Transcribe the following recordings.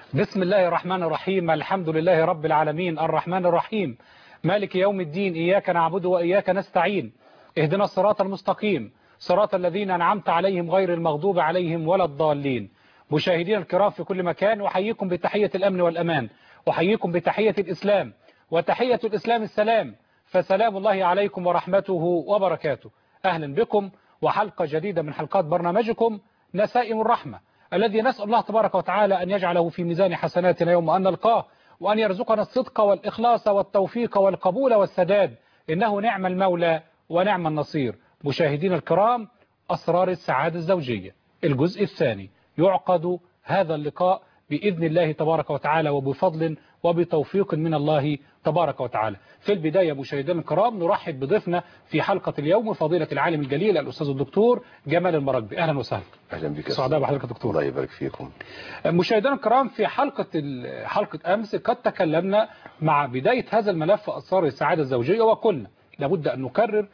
بسم الله الرحمن الرحيم. الحمد لله رب العالمين الرحمن الرحيم مالك يوم الدين. إياك نعبد وإياك نستعين. اهدنا الصراط المستقيم صراط الذين أنعمت عليهم غير المغضوب عليهم ولا الضالين. مشاهدينا الكرام في كل مكان، أحييكم بتحية الأمن والأمان، أحييكم بتحية الإسلام، وتحية الإسلام السلام، فسلام الله عليكم ورحمته وبركاته. أهلا بكم وحلقة جديدة من حلقات برنامجكم نسائم الرحمة، الذي نسأل الله تبارك وتعالى أن يجعله في ميزان حسناتنا يوم أن نلقاه، وأن يرزقنا الصدق والإخلاص والتوفيق والقبول والسداد، إنه نعم المولى ونعم النصير. مشاهدينا الكرام، أسرار السعادة الزوجية الجزء الثاني يعقد هذا اللقاء بإذن الله تبارك وتعالى وبفضل وبتوفيق من الله تبارك وتعالى. في البداية مشاهدينا الكرام نرحب بضيفنا في حلقة اليوم فضيلة العالم الجليل الأستاذ الدكتور جمال المراغبي. أهلا وسهلا. أهلا بك. سعداء بحضرتك يا دكتور. الله يبارك فيكم. مشاهدينا الكرام، في حلقة أمس قد تكلمنا مع بداية هذا الملف أسرار السعادة الزوجية، وقلنا لابد أن نكرر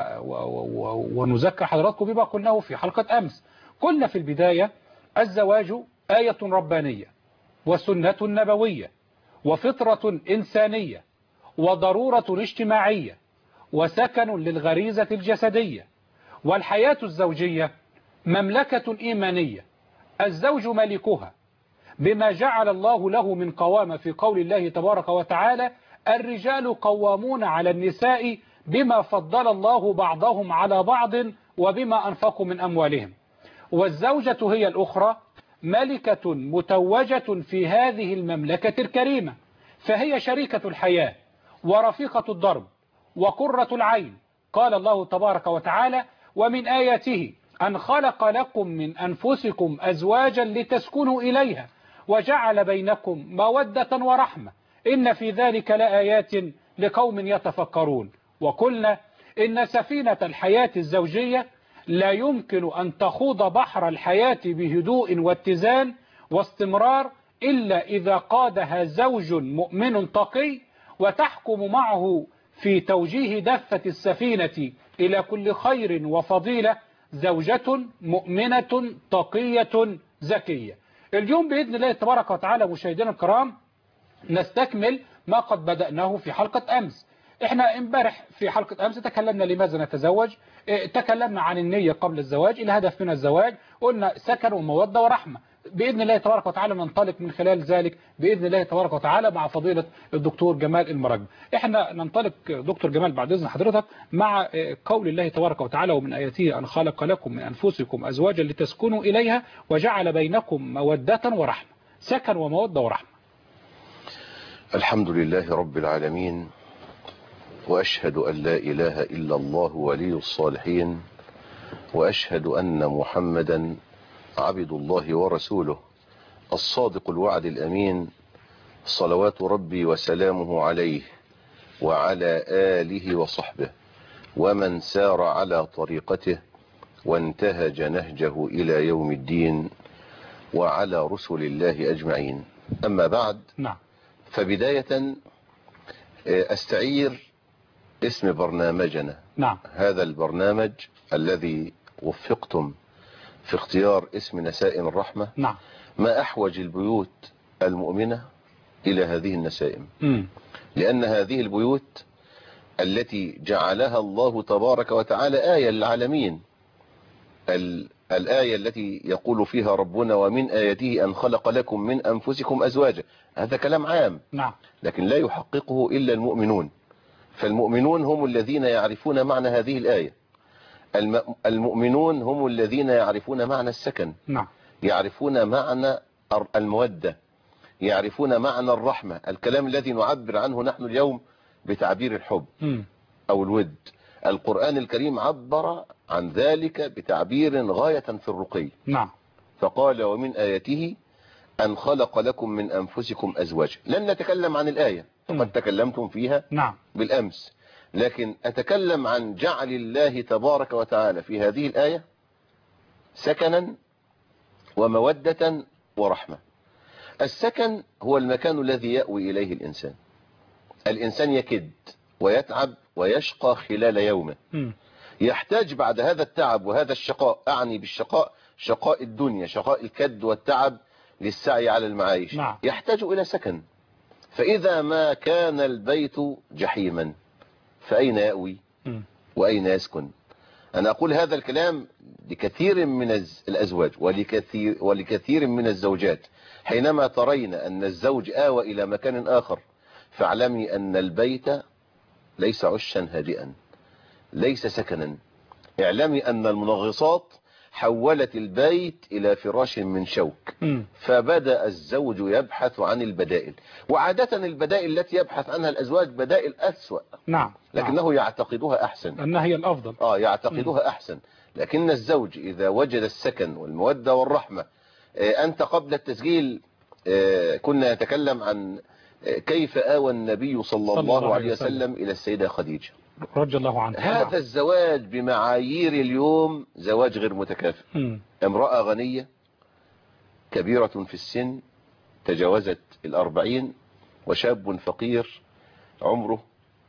ونذكر حضراتكم بما قلناه في حلقة أمس. قلنا في البداية الزواج آية ربانية وسنة نبوية وفطرة إنسانية وضرورة اجتماعية وسكن للغريزة الجسدية، والحياة الزوجية مملكة إيمانية الزوج ملكها بما جعل الله له من قوامة في قول الله تبارك وتعالى: الرجال قوامون على النساء بما فضل الله بعضهم على بعض وبما أنفقوا من أموالهم. والزوجة هي الأخرى ملكة متوجة في هذه المملكة الكريمة، فهي شريكة الحياة ورفيقة الدرب وقرة العين. قال الله تبارك وتعالى: ومن آياته أن خلق لكم من أنفسكم أزواجا لتسكنوا إليها وجعل بينكم مودة ورحمة إن في ذلك لآيات لقوم يتفكرون. وقلنا إن سفينة الحياة الزوجية لا يمكن أن تخوض بحر الحياة بهدوء واتزان واستمرار إلا إذا قادها زوج مؤمن تقي وتحكم معه في توجيه دفة السفينة إلى كل خير وفضيلة زوجة مؤمنة تقية زكية. اليوم بإذن الله تبارك وتعالى مشاهدينا الكرام نستكمل ما قد بدأناه في حلقة أمس. احنا امبارح في حلقة أمس تكلمنا لماذا نتزوج، تكلمنا عن النية قبل الزواج، الهدف من الزواج، قلنا سكن ومودة ورحمة. بإذن الله تبارك وتعالى ننطلق من خلال ذلك بإذن الله تبارك وتعالى مع فضيلة الدكتور جمال المراغبي. احنا ننطلق دكتور جمال بعد إذن حضرتك مع قول الله تبارك وتعالى: ومن آياته أن خلق لكم من أنفسكم أزواجا لتسكنوا إليها وجعل بينكم مودة ورحمة. سكن ومودة ورحمة. الحمد لله رب العالمين، وأشهد أن لا إله إلا الله ولي الصالحين، وأشهد أن محمدا عبد الله ورسوله الصادق الوعد الأمين، صلوات ربي وسلامه عليه وعلى آله وصحبه ومن سار على طريقته وانتهج نهجه إلى يوم الدين، وعلى رسل الله أجمعين. أما بعد، فبداية أستعير اسم برنامجنا. هذا البرنامج الذي وفقتم في اختيار اسم نسائم الرحمة. ما أحوج البيوت المؤمنة إلى هذه النسائم، لأن هذه البيوت التي جعلها الله تبارك وتعالى آية للعالمين، الآية التي يقول فيها ربنا: ومن آياته أن خلق لكم من أنفسكم أزواجا. هذا كلام عام، لكن لا يحققه إلا المؤمنون. فالمؤمنون هم الذين يعرفون معنى هذه الآية. المؤمنون هم الذين يعرفون معنى السكن، يعرفون معنى المودة، يعرفون معنى الرحمة، الكلام الذي نعبر عنه نحن اليوم بتعبير الحب أو الود. القرآن الكريم عبر عن ذلك بتعبير غاية في الرقي. فقال: ومن آياته أن خلق لكم من أنفسكم أزواجا. لن نتكلم عن الآية، فقد تكلمتم فيها بالأمس، لكن أتكلم عن جعل الله تبارك وتعالى في هذه الآية سكنا ومودة ورحمة. السكن هو المكان الذي يأوي إليه الإنسان. الإنسان يكد ويتعب ويشقى خلال يومه، يحتاج بعد هذا التعب وهذا الشقاء، أعني بالشقاء شقاء الدنيا، شقاء الكد والتعب للسعي على المعايش. نعم. يحتاج إلى سكن. فإذا ما كان البيت جحيما فأين يأوي وأين يسكن؟ أنا أقول هذا الكلام لكثير من الأزواج ولكثير من الزوجات. حينما ترين أن الزوج آوى إلى مكان آخر فاعلمي أن البيت ليس عشا هادئا، ليس سكنا. اعلمي أن المنغصات حولت البيت إلى فراش من شوك. فبدأ الزوج يبحث عن البدائل، وعادة البدائل التي يبحث عنها الأزواج بدائل أسوأ. نعم. لكنه يعتقدها أحسن، أنها هي الأفضل. يعتقدها أحسن. لكن الزوج إذا وجد السكن والمودة والرحمة. أنت قبل التسجيل كنا نتكلم عن كيف آوى النبي صلى الله عليه وسلم إلى السيدة خديجة رضي الله عنها. هذا الزواج بمعايير اليوم زواج غير متكافئ. امرأة غنية كبيرة في السن تجاوزت 40، وشاب فقير عمره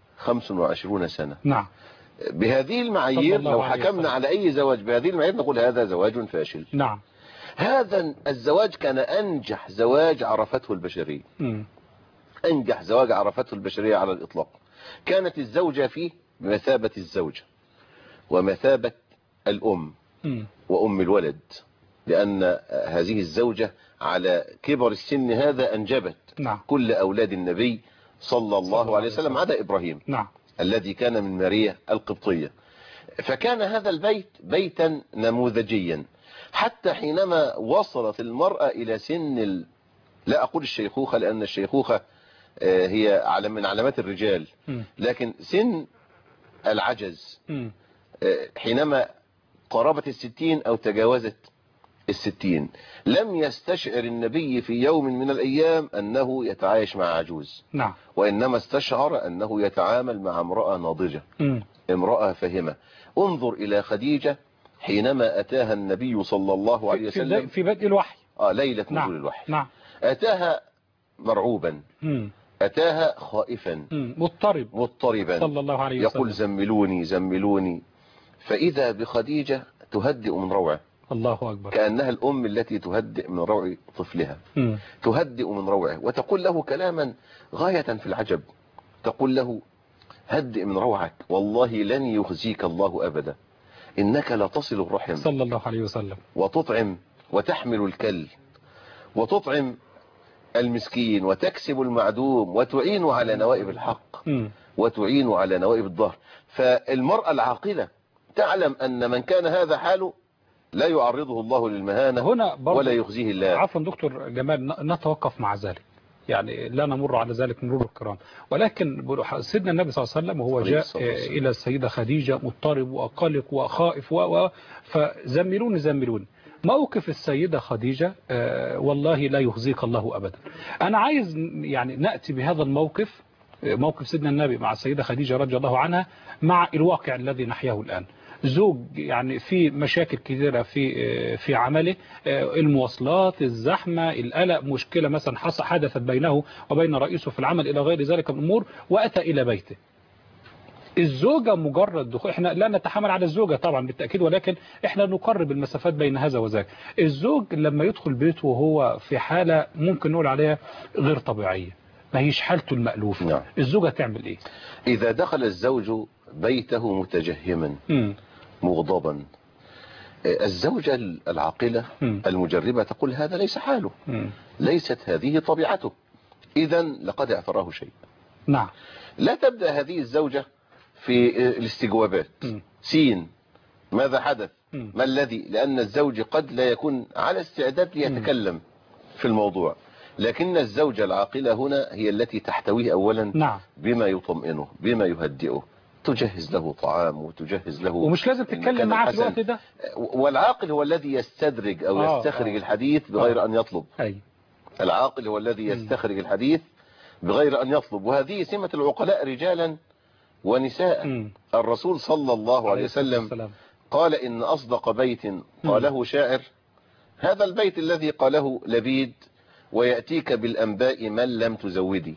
25 سنة. نعم. بهذه المعايير لو حكمنا على أي زواج بهذه المعايير نقول هذا زواج فاشل. نعم. هذا الزواج كان أنجح زواج عرفته البشرية. أنجح زواج عرفته البشرية على الإطلاق. كانت الزوجة فيه بمثابة الزوجة ومثابة الأم وأم الولد، لأن هذه الزوجة على كبر السن هذا أنجبت كل أولاد النبي صلى الله عليه وسلم عدا إبراهيم الذي كان من ماريا القبطية. فكان هذا البيت بيتا نموذجيا، حتى حينما وصلت المرأة إلى سن لا أقول الشيخوخة لأن الشيخوخة هي من علامات الرجال، لكن سن العجز حينما قربت 60 أو تجاوزت 60 لم يستشعر النبي في يوم من الأيام أنه يتعايش مع عجوز. وإنما استشعر أنه يتعامل مع امرأة ناضجة، امرأة فهمة. انظر إلى خديجة حينما أتاها النبي صلى الله عليه وسلم في بدء الوحي، ليلة نزول الوحي. أتاها مرعوبا، أتاها خائفا مضطربا صلى الله عليه وسلم، يقول زملوني زملوني. فإذا بخديجة تهدئ من روعه. الله أكبر. كأنها الأم التي تهدئ من روع طفلها. تهدئ من روعه وتقول له كلاما غاية في العجب. تقول له هدئ من روعك، والله لن يخزيك الله أبدا، إنك لتصل الرحم صلى الله عليه وسلم، وتطعم وتحمل الكل وتطعم المسكين وتكسب المعدوم وتعين على نوائب الحق وتعين على نوائب الظهر. فالمرأة العاقلة تعلم أن من كان هذا حاله لا يعرضه الله للمهانة هنا ولا يخزيه الله. عفوا دكتور جمال، نتوقف مع ذلك، يعني لا نمر على ذلك مرور الكرام، ولكن سيدنا النبي صلى الله عليه وسلم وهو جاء إلى السيدة خديجة مضطرب وقلق وخائف فزملوني زملوني. موقف السيدة خديجة والله لا يخزيك الله أبدا. أنا عايز يعني نأتي بهذا الموقف، موقف سيدنا النبي مع السيدة خديجة رضي الله عنها مع الواقع الذي نحياه الآن. زوج يعني في مشاكل كثيرة في عمله، المواصلات، الزحمة، القلق، مشكلة مثلا حدثت بينه وبين رئيسه في العمل إلى غير ذلك من الأمور، وأتى إلى بيته. الزوجة مجرد دخول، احنا لا نتحمل على الزوجة طبعا بالتأكيد، ولكن احنا نقرب المسافات بين هذا وذاك. الزوج لما يدخل بيته وهو في حالة ممكن نقول عليها غير طبيعية، ما هيش حالته المألوفة، الزوجة تعمل ايه؟ إذا دخل الزوج بيته متجهما مغضبا، الزوجة العاقلة المجربة تقول هذا ليس حاله، ليست هذه طبيعته، إذا لقد اعتراه شيء. نعم. لا تبدأ هذه الزوجة في الاستجوابات. سين ماذا حدث؟ ما الذي؟ لأن الزوج قد لا يكون على استعداد ليتكلم في الموضوع، لكن الزوجة العاقلة هنا هي التي تحتويه أولا بما يطمئنه بما يهدئه، تجهز له طعام وتجهز له، ومش لازم تتكلم معه في الوقت ده. والعاقل هو الذي يستدرج أو يستخرج الحديث بغير أن يطلب. العاقل هو الذي يستخرج الحديث بغير أن يطلب، وهذه سمة العقلاء رجالا ونساء. الرسول صلى الله عليه وسلم قال إن أصدق بيت قاله شاعر هذا البيت الذي قاله لبيد ويأتيك بالأنباء من لم تزودي.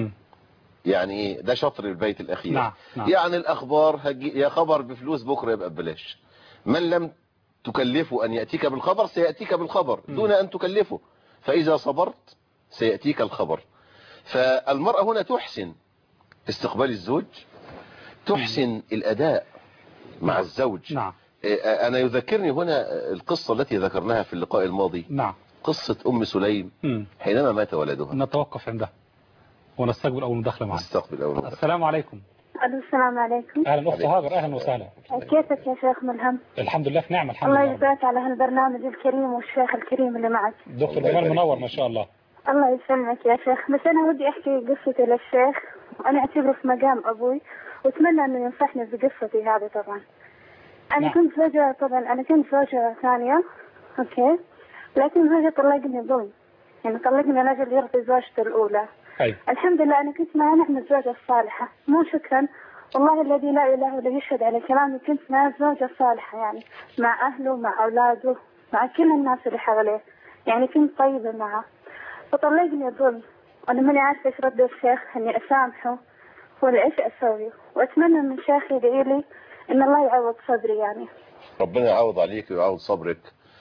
يعني ده شطر البيت الأخير. نعم. يعني الأخبار يا خبر بفلوس بكرة يبقى ببلاش، من لم تكلفه أن يأتيك بالخبر سيأتيك بالخبر دون أن تكلفه. فإذا صبرت سيأتيك الخبر. فالمرأة هنا تحسن استقبال الزوج، تحسن الأداء مع الزوج. نعم. أنا يذكرني هنا القصة التي ذكرناها في اللقاء الماضي. نعم. قصة أم سليم حينما مات ولدها. نتوقف عندها ونستقبل أول مداخلة معنا. السلام عليكم. السلام عليكم. أهلا أخت هاجر، أهلا وسهلا. كيفك يا شيخ ملهم؟ الحمد لله في نعمة الحمد لله. الله يجزاك على هالبرنامج الكريم والشيخ الكريم اللي معك. دكتور جمال منور ما شاء الله. الله يسلمك يا شيخ. بس أنا ودي أحكي قصتي للشيخ، وأنا أعتبره في مقام أبوي، وأتمنى إنه ينصحني بقصتي هذه. طبعا أنا كنت زوجة، أنا كنت زوجة ثانية، أوكي، لكن زوجي طلقني ظلم، يعني طلقني لأجل يرضي زوجته الأولى. أي. الحمد لله أنا كنت معاه نحن الزوجة الصالحة، مو شكرا والله الذي لا إله إلا يشهد على كلامي، كنت مع الزوجة الصالحة، يعني مع أهله مع أولاده مع كل الناس اللي حواليه، يعني كنت طيبة معه. فطلقني الظلم، وأنا ماني عارفة إيش رد الشيخ، إني أسامحه ولا إيش أسوي، وأتمنى من الشيخ يدعي لي إن الله يعوض صبري. يعني ربنا يعوض عليك ويعوض صبرك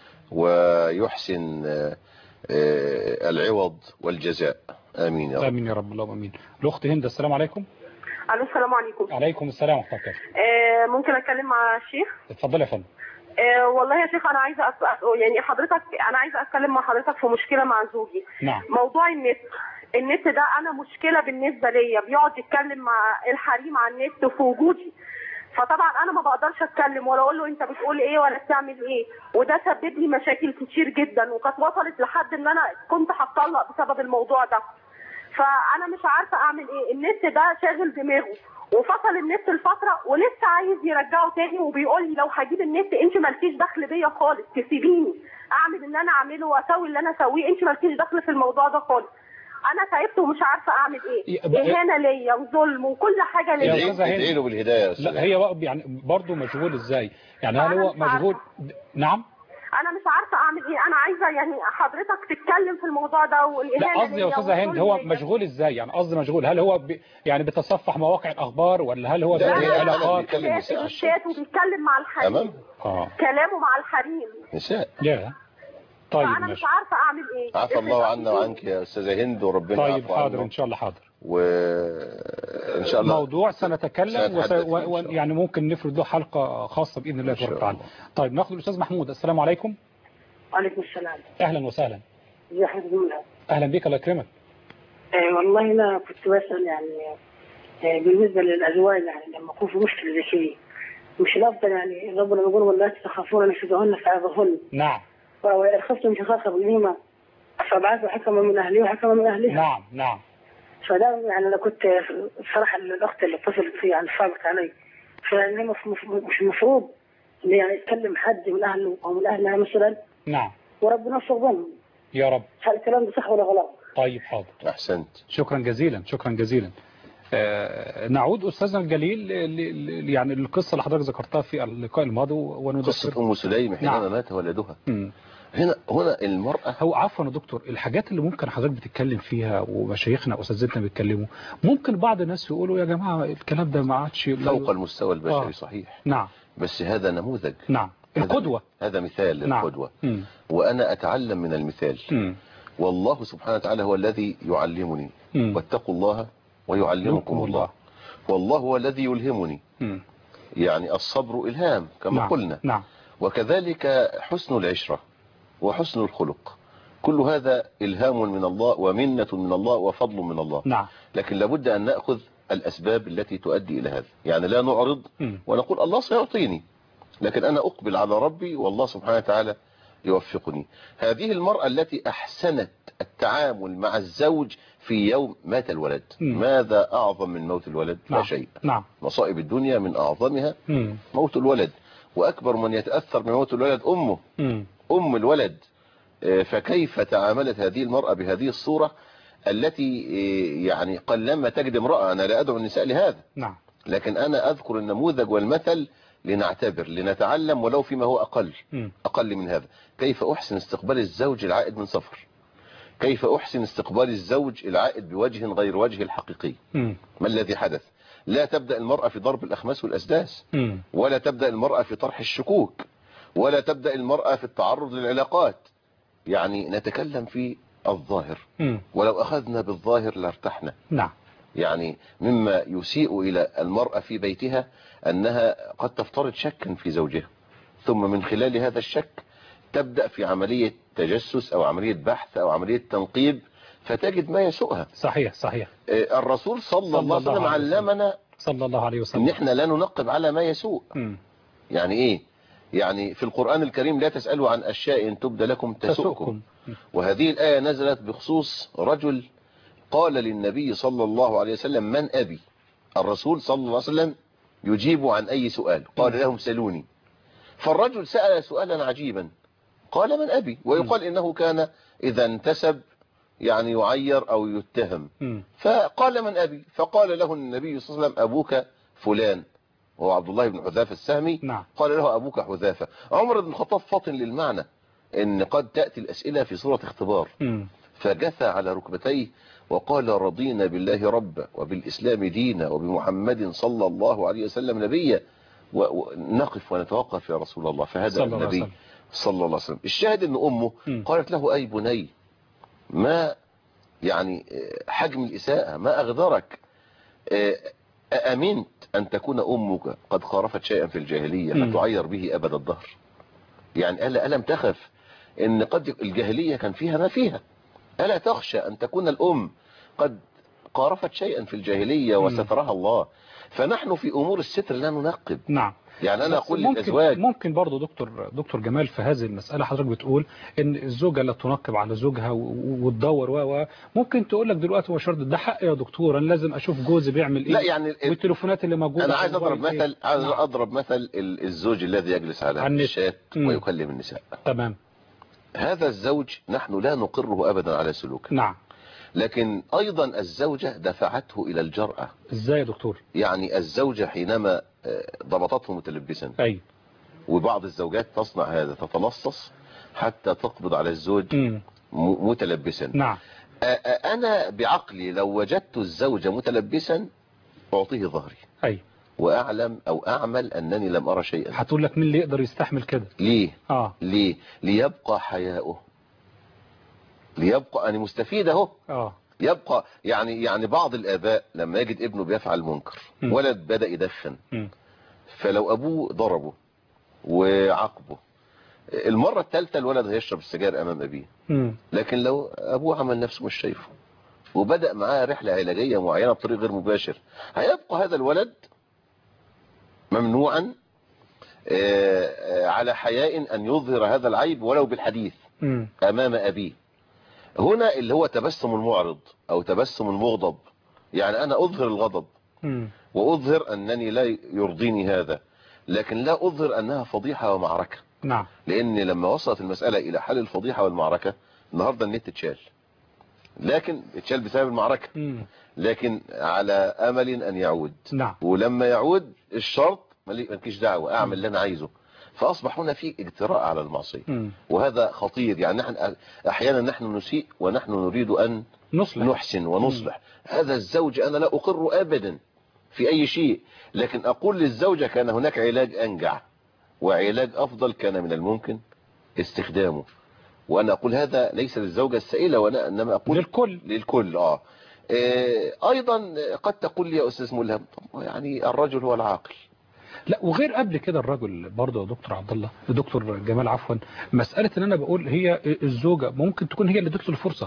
ويحسن العوض والجزاء. آمين يا رب. آمين يا رب اللهم آمين. الأخت هند السلام عليكم. الو السلام عليكم. عليكم السلام ورحمة الله وبركاته. ممكن اتكلم مع الشيخ؟ اتفضل يا فندم. والله يا شيخ انا عايزه يعني حضرتك، انا عايزه اتكلم مع حضرتك في مشكله مع زوجي. نعم. موضوع النت ده انا مشكله بالنسبه ليا، بيقعد يتكلم مع الحريم على النت في وجودي، فطبعا انا ما بقدرش اتكلم ولا اقول له انت بتقول ايه ولا بتعمل ايه، وده سبب لي مشاكل كتير جدا، وكانت وصلت لحد ان انا كنت هتطلق بسبب الموضوع ده. فانا مش عارفه اعمل ايه، النت ده شاغل دماغه، وفصل النت لفتره ولسه عايز يرجعه تاني، وبيقول لي لو هجيب النت انت مالكيش دخل بيا خالص، تسيبيني اعمل اللي انا اعمله واسوي اللي انا اسويه، انت مالكيش دخل في الموضوع ده خالص. انا تعبت ومش عارفه اعمل ايه، اهانه ليا وظلم وكل حاجه ليا. ادعي له بالهدايه يا استاذ. لا هي يعني برضه مشغول ازاي؟ يعني هل هو مشغول؟ نعم. انا مش عارفه اعمل ايه، انا عايزه يعني حضرتك تتكلم في الموضوع ده والاهانه. لا قصدي يا استاذه هند هو مشغول ازاي؟ يعني قصدي مشغول، هل هو يعني بيتصفح مواقع الاخبار ولا هل هو علاقات؟ الشات وبيتكلم مع الحريم. كلامه مع الحريم. نساء. لا طيب انا مش عارفه اعمل ايه. عفى الله عنا وعنك يا استاذه هند وربنا يعفو عنك. طيب حاضر ان شاء الله. حاضر. وان شاء الله موضوع سنتكلم يعني ممكن نفرد له حلقه خاصه باذن الله تبارك وتعالى. طيب ناخذ الاستاذ محمود. السلام عليكم. وعليكم السلام. اهلا وسهلا. ازي حضرتك؟ اهلا بك الله يكرمك. والله انا كنت بسال يعني بالنسبه للازواج، يعني لما يكون في مشكله زي كذي مش الافضل يعني ربنا بيقول ولا تخافون نشدهن فعظهن. نعم. وإن خفتم شقاق بينهما فابعثوا حكما من اهله وحكما من اهلها. نعم نعم. فده يعني انا كنت صراحه الاخت اللي اتصلت فيه يعني صعبت علي، فيعني مش المفروض ان يعني يتكلم حد من اهله او من اهلها مثلا. نعم. وربنا يوفق بينهم يا رب. هل الكلام ده صح ولا غلط؟ طيب حاضر. احسنت. شكرا جزيلا شكرا جزيلا. نعود أستاذنا الجليل يعني القصة اللي حضرتك ذكرتها في اللقاء الماضي وندخل قصة أم سليم حينما مات ولدها. هنا المرأة هو عفوا يا دكتور، الحاجات اللي ممكن حضرتك بتتكلم فيها ومشايخنا وأساتذتنا بيتكلموا، ممكن بعض الناس يقولوا يا جماعة الكلام ده ما عادش فوق المستوى البشري. صحيح. نعم. بس هذا نموذج. نعم. القدوة. هذا مثال للقدوة. وأنا أتعلم من المثال. والله سبحانه وتعالى هو الذي يعلمني. واتقوا الله ويعلمكم الله. والله هو الذي يلهمني. يعني الصبر إلهام كما قلنا. نعم. وكذلك حسن العشرة وحسن الخلق، كل هذا إلهام من الله ومنة من الله وفضل من الله. نعم. لكن لابد أن نأخذ الأسباب التي تؤدي إلى هذا، يعني لا نعرض ونقول الله سيعطيني، لكن أنا أقبل على ربي والله سبحانه وتعالى يوفقني. هذه المرأة التي أحسنت التعامل مع الزوج في يوم مات الولد. ماذا أعظم من موت الولد؟ لا شيء. نعم. مصائب الدنيا من أعظمها موت الولد، وأكبر من يتأثر من موت الولد أمه. أم الولد. فكيف تعاملت هذه المرأة بهذه الصورة التي يعني قلما تجد امرأة، أنا لا أدعو النساء لهذا. نعم. لكن أنا أذكر النموذج والمثل لنعتبر لنتعلم ولو فيما هو أقل من هذا. كيف أحسن استقبال الزوج العائد من سفر، كيف أحسن استقبال الزوج العائد بوجه غير وجه الحقيقي. ما الذي حدث؟ لا تبدأ المرأة في ضرب الأخماس والأسداس، ولا تبدأ المرأة في طرح الشكوك، ولا تبدأ المرأة في التعرض للعلاقات. يعني نتكلم في الظاهر، ولو أخذنا بالظاهر لارتحنا. نعم. يعني مما يسيء إلى المرأة في بيتها أنها قد تفترض شكا في زوجها، ثم من خلال هذا الشك تبدأ في عملية تجسس أو عملية بحث أو عملية تنقيب، فتجد ما يسوءها. صحيح صحيح. الرسول صلى الله عليه وسلم علمنا صلى الله عليه وسلم ان احنا لا ننقب على ما يسوء. يعني ايه؟ يعني في القرآن الكريم لا تسألوا عن أشياء إن تبد لكم تسؤكم. وهذه الآية نزلت بخصوص رجل قال للنبي صلى الله عليه وسلم من أبي؟ الرسول صلى الله عليه وسلم يجيب عن أي سؤال؟ قال لهم سلوني. فالرجل سأل سؤالا عجيبا، قال من أبي؟ ويقال إنه كان إذا انتسب يعني يعير أو يتهم، فقال من أبي؟ فقال له النبي صلى الله عليه وسلم أبوك فلان، وهو عبد الله بن حذافة السهمي. نعم. قال له أبوك حذافة. عمر بن الخطاب فاطن للمعنى إن قد تأتي الأسئلة في صورة اختبار، فجثى على ركبتيه وقال رضينا بالله ربا وبالإسلام دينا وبمحمد صلى الله عليه وسلم نبيا، ونقف ونتوقف يا رسول الله. فهذا النبي صلى الله عليه وسلم. الشاهد أن أمه قالت له أي بني، ما يعني حجم الإساءة، ما أغدرك، أأمنت أن تكون أمك قد خالفت شيئا في الجاهلية فتعير به أبد الدهر؟ يعني ألم تخف أن قد الجاهلية كان فيها ما فيها؟ ألا تخشى أن تكون الأم قد قارفت شيئا في الجاهلية وسترها الله؟ فنحن في أمور الستر لا ننقب. نعم. يعني أنا أقول للأزواج ممكن برضو دكتور جمال في هذه المسألة حضرتك بتقول إن الزوجة لا تنقب على زوجها وتدور ممكن تقول لك دلوقتي هو شرط ده حق يا دكتور أنا لازم أشوف جوزي بيعمل إيه. لا يعني والتليفونات اللي موجودة. أنا عايز أضرب مثل، أضرب مثل الزوج الذي يجلس على الشات ويكلم النساء. تمام. هذا الزوج نحن لا نقره أبدا على سلوكه. نعم. لكن أيضا الزوجة دفعته إلى الجرأة. إزاي يا دكتور؟ يعني الزوجة حينما ضبطته متلبسا، أي، وبعض الزوجات تصنع هذا، تتلصص حتى تقبض على الزوج متلبسا. نعم. أنا بعقلي لو وجدت الزوجة متلبسا أعطيه ظهري. أي. وأعلم أو أعمل أنني لم أرى شيئا. هتقول لك مين اللي يقدر يستحمل كده؟ ليه؟ ليه؟ ليبقى حياؤه، ليبقى أنا مستفيد أهو. يبقى يعني بعض الآباء لما يجد ابنه بيفعل منكر، ولد بدأ يدخن، فلو أبوه ضربه وعاقبه، المرة الثالثة الولد هيشرب السجاير أمام أبيه. لكن لو أبوه عمل نفسه مش شايفه وبدأ معاه رحلة علاجية معينة بطريق غير مباشر، هيبقى هذا الولد ممنوعا على حياء أن يظهر هذا العيب ولو بالحديث أمام أبيه. هنا اللي هو تبسم المعرض أو تبسم المغضب، يعني أنا أظهر الغضب وأظهر أنني لا يرضيني هذا، لكن لا أظهر أنها فضيحة ومعركة. نعم. لأن لما وصلت المسألة إلى حل الفضيحة والمعركة، النهاردة النت اتشال، لكن اتشال بسبب المعركة، لكن على أمل أن يعود. نعم. ولما يعود الشرط مالكيش دعوة، أعمل اللي أنا عايزه. فأصبح هنا في اجتراء على المعصية، وهذا خطير. يعني نحن أحيانا نحن نسيء ونحن نريد أن نحسن ونصلح. هذا الزوج أنا لا أقر أبدا في أي شيء، لكن أقول للزوجة كان هناك علاج أنجع وعلاج أفضل كان من الممكن استخدامه. وأنا أقول هذا ليس للزوجة السائلة، وأنا إنما أقول للكل. أيضا قد تقول لي يا أستاذ ملهم يعني الرجل هو العاقل. لا، وغير قبل كده الرجل برضه يا دكتور عبد الله، دكتور جمال عفوا، مسألة ان انا بقول هي الزوجة ممكن تكون هي اللي ادت له الفرصة.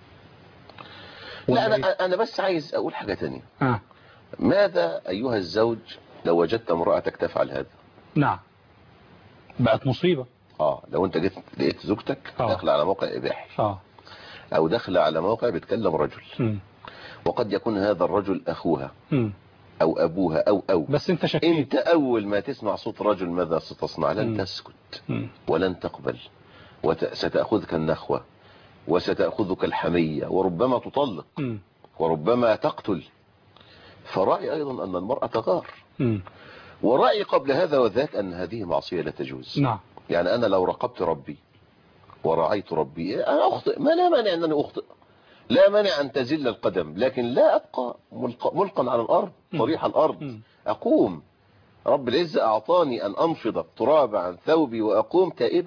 لا انا بس عايز اقول حاجة تانية. ماذا ايها الزوج لو وجدت امرأتك تفعل هذا؟ نعم، بقت مصيبة. لو انت لقيت زوجتك داخله على موقع اباحي، او داخله على موقع بتكلم رجل، وقد يكون هذا الرجل اخوها او ابوها او بس انت شكيت. انت اول ما تسمع صوت رجل ماذا ستصنع؟ لن تسكت ولن تقبل، وستأخذك النخوة وستأخذك الحمية، وربما تطلق وربما تقتل. فرأي ايضا ان المرأة تغار، ورأي قبل هذا وذاك ان هذه معصية لا تجوز. نعم. يعني انا لو راقبت ربي ورعيت ربي انا اخطئ، ما لا مانع انني اخطئ، لا مانع أن تزل القدم، لكن لا أبقى ملقا على الأرض طريح الأرض. أقوم، رب العزة أعطاني أن أنفض التراب عن ثوبي وأقوم تائبا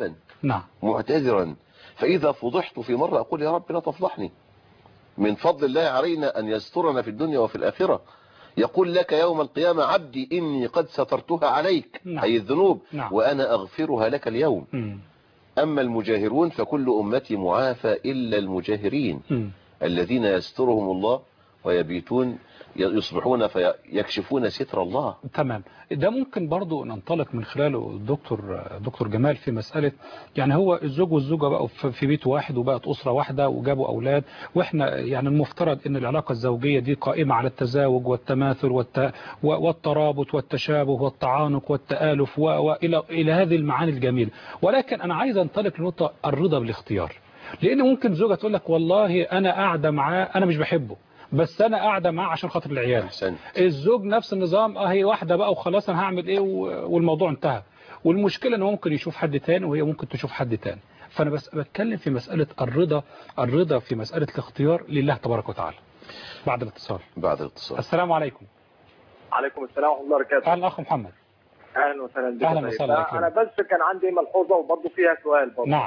نعم. معتذرا. فإذا فضحت في مرة أقول يا رب لا تفضحني. من فضل الله علينا أن يسترنا في الدنيا وفي الآخرة. يقول لك يوم القيامة عبدي إني قد سترتها عليك. نعم. أي الذنوب. نعم. وأنا أغفرها لك اليوم. أما المجاهرون فكل أمتي معافى إلا المجاهرين الذين يسترهم الله ويبيتون يصبحون فيكشفون ستر الله. تمام. ده ممكن برضو ننطلق من خلاله دكتور جمال في مسألة، يعني هو الزوج والزوجة بقوا في بيت واحد وبقت أسرة واحدة وجابوا أولاد، وإحنا يعني المفترض أن العلاقة الزوجية دي قائمة على التزاوج والتماثل والترابط والتشابه والتعانق والتآلف وإلى هذه المعاني الجميلة. ولكن أنا عايز أنطلق لنقطة الرضا بالاختيار، لأن ممكن زوجة تقول لك والله أنا قاعدة معاه أنا مش بحبه بس انا قاعده معاه عشان خاطر العيال. الزوج نفس النظام، هي واحده بقى وخلاص انا هعمل ايه والموضوع انتهى. والمشكله انه ممكن يشوف حد تاني وهي ممكن تشوف حد تاني. فانا بس بتكلم في مساله الرضا في مساله الاختيار لله تبارك وتعالى. بعد الاتصال. السلام عليكم. عليكم السلام ورحمه الله وبركاته. اهلا اخ محمد. اهلا وسهلا. اهلا وسهلا. انا بس كان عندي ملحوظه وبرضه فيها سؤال برضه. نعم.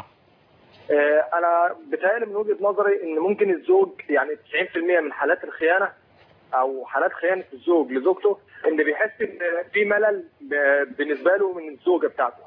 انا بتهيألي من وجهه نظري ان ممكن الزوج يعني 90% من حالات الخيانه او حالات خيانه الزوج لزوجته ان بيحس ان في ملل بالنسبه له من الزوجه بتاعته.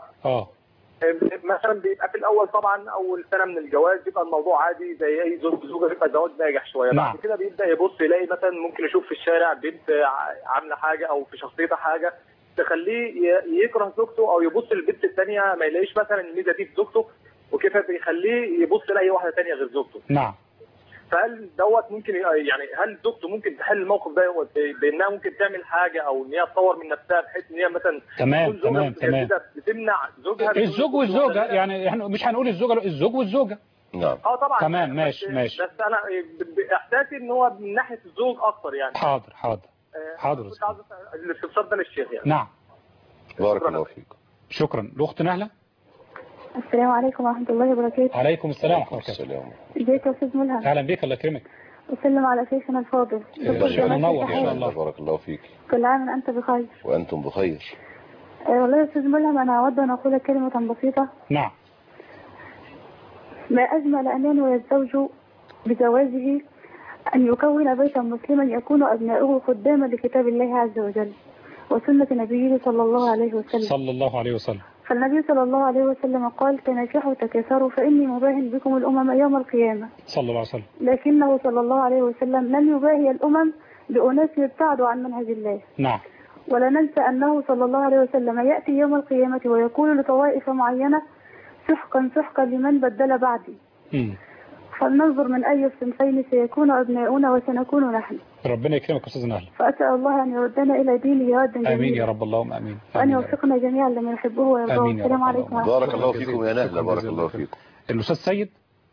مثلا بيبقى في الاول طبعا اول سنه من الجواز بيبقى الموضوع عادي زي اي زوجه بيبقى زواج ناجح شويه. نعم. بعد كده بيبدا يبص يلاقي مثلا ممكن يشوف في الشارع بنت عامله حاجه او في شخصيتها حاجه تخليه يكره زوجته او يبص للبنت الثانيه ما يلاقيش مثلا الميزه دي في زوجته وكيف بيخليه يبص لاي واحده ثانيه غير زوجته. نعم. فهل دوت ممكن يعني هل زوجته ممكن تحل الموقف ده بانها ممكن تعمل حاجه او ان هي تطور من نفسها بحيث ان هي مثلا تمام بتمنع زوجها الزوج والزوجه يعني مش هنقول الزوج والزوجه. نعم. طبعا. تمام ماشي. بس انا احساسي ان هو من ناحيه الزوج اكتر يعني. حاضر. كنت عاوز الاستفسار ده للشيخ يعني. نعم. بارك الله فيك. شكرا. الاخت نهله. السلام عليكم ورحمة الله وبركاته. عليكم السلام ورحمة الله وبركاته. ازيك يا استاذ ملهم؟ اهلا بك الله يكرمك. وسلم على شيخنا الفاضل. منور ان شاء الله. بارك الله فيك. كل عام وانت بخير. وانتم بخير. والله يا استاذ ملهم انا اود ان اقول كلمة بسيطة. نعم. ما اجمل ان ينوي الزوج بزواجه ان يكون بيتا مسلما يكون ابناؤه خداما لكتاب الله عز وجل وسنة نبيه صلى الله عليه وسلم. فالنبي صلى الله عليه وسلم قال تناكحوا تكاثروا فإني مباهن بكم الأمم يوم القيامة. صلى الله عليه وسلم. لكنه صلى الله عليه وسلم لم يباهي الأمم بأناس يبتعدوا عن منهج الله. نعم. ولا ننسى أنه صلى الله عليه وسلم يأتي يوم القيامة ويقول لطوائف معينة سحقا لمن بدل بعدي. فلننظر من أي الصنفين سيكون أبناؤنا وسنكون نحن. ربنا يكرمك استاذ نهله. فأسأل الله أن يردنا إلى دينه ردا جميلا. آمين يا رب اللهم آمين. وأن يوفقنا جميعا لما يحبه ويرضاه. السلام عليكم ورحمة الله. بارك الله فيكم يا نهله. بارك الله فيكم. الأستاذ سيد.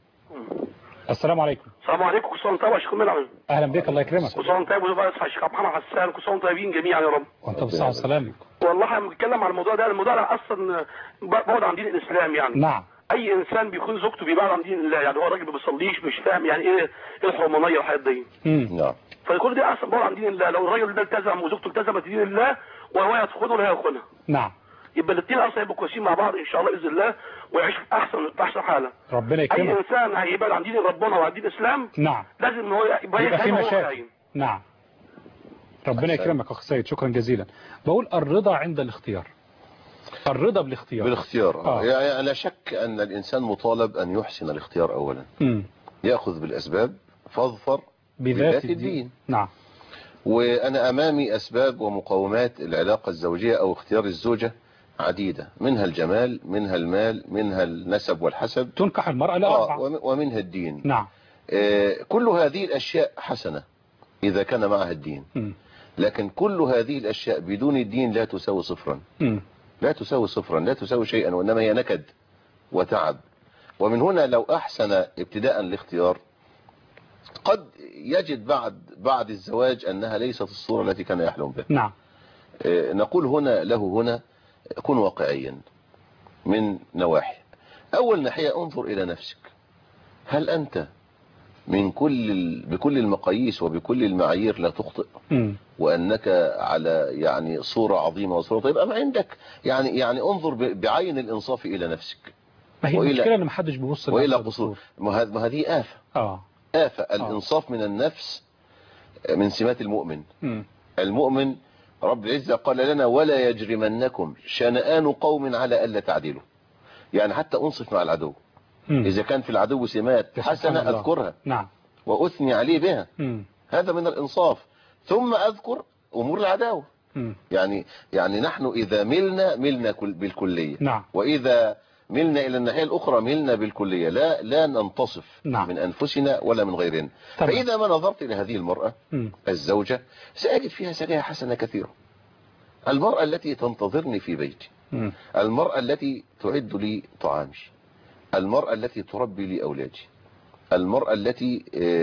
السلام عليكم. السلام عليكم. كل سنه وانتم طيب يا شيخ ملعب. اهلا بك الله يكرمك. كل سنه وانتم طيب ويبقى يصحى الشيخ محمد حسان. كل سنه وانتم طيبين جميعا يا رب. وانت بالصحه والسلامه. والله احنا بنتكلم عن الموضوع ده اصلا بعد عن دين الاسلام يعني. نعم. اي انسان بيكون زوجته بيبعد عن دين الله يعني هو راجل ما بيصليش مش فاهم يعني ايه الحرمانيه والحاجات دي. نعم. فكل ده اصلا بعد عن دين الله. لو الراجل ده التزم وزوجته التزمت بدين الله وهو يدخله ولا يدخلها. نعم. يبقى الاثنين اصلا يبقوا كويسين مع بعض ان شاء الله باذن الله ويعيشوا في احسن حاله. ربنا يكرمك. اي انسان هيبعد عن دين ربنا وعن دين الاسلام نعم لازم ان هو يبقى في مشاكل. نعم. ربنا يكرمك اخ سيد شكرا جزيلا. بقول الرضا عند الاختيار. الرضا بالاختيار. يعني لا شك ان الانسان مطالب ان يحسن الاختيار اولا. ياخذ بالاسباب فاظفر بذات الدين. نعم. وانا امامي اسباب ومقومات العلاقه الزوجيه او اختيار الزوجه عديدة، منها الجمال، منها المال، منها النسب والحسب. تنكح المرأة لأربعة. ومنها الدين. نعم. كل هذه الأشياء حسنة إذا كان معها الدين. لكن كل هذه الأشياء بدون الدين لا تساوي صفرا. لا تساوي صفرا، لا تساوي شيئا، وإنما هي نكد وتعب. ومن هنا لو أحسن ابتداء الاختيار قد يجد بعد الزواج أنها ليست الصورة التي كان يحلم بها. نعم. نقول هنا كن واقعيا من نواحي. أول ناحية انظر إلى نفسك، هل أنت بكل المقاييس وبكل المعايير لا تخطئ وأنك على يعني صورة عظيمة وصورة طيبة أم عندك يعني انظر بعين الإنصاف إلى نفسك. ما هي المشكلة ان محدش بيبص وإلى قصور. ما هذه آفة. آفة الإنصاف من النفس من سمات المؤمن. المؤمن رب العزة قال لنا ولا يجرمنكم شنآن قوم على ألا تعدلوا، يعني حتى أنصف مع العدو. إذا كان في العدو سمات حسنة أذكرها وأثني عليه بها، هذا من الإنصاف. ثم أذكر أمور العداوة. يعني نحن إذا ملنا بالكلية، وإذا ملنا إلى الناحية الأخرى ملنا بالكلية، لا ننتصف من أنفسنا ولا من غيرنا. فإذا ما نظرت إلى هذه المرأة الزوجة سأجد فيها سجايا حسنة كثيرة. المرأة التي تنتظرني في بيتي، المرأة التي تعد لي طعامي، المرأة التي تربي لي أولادي، المرأة التي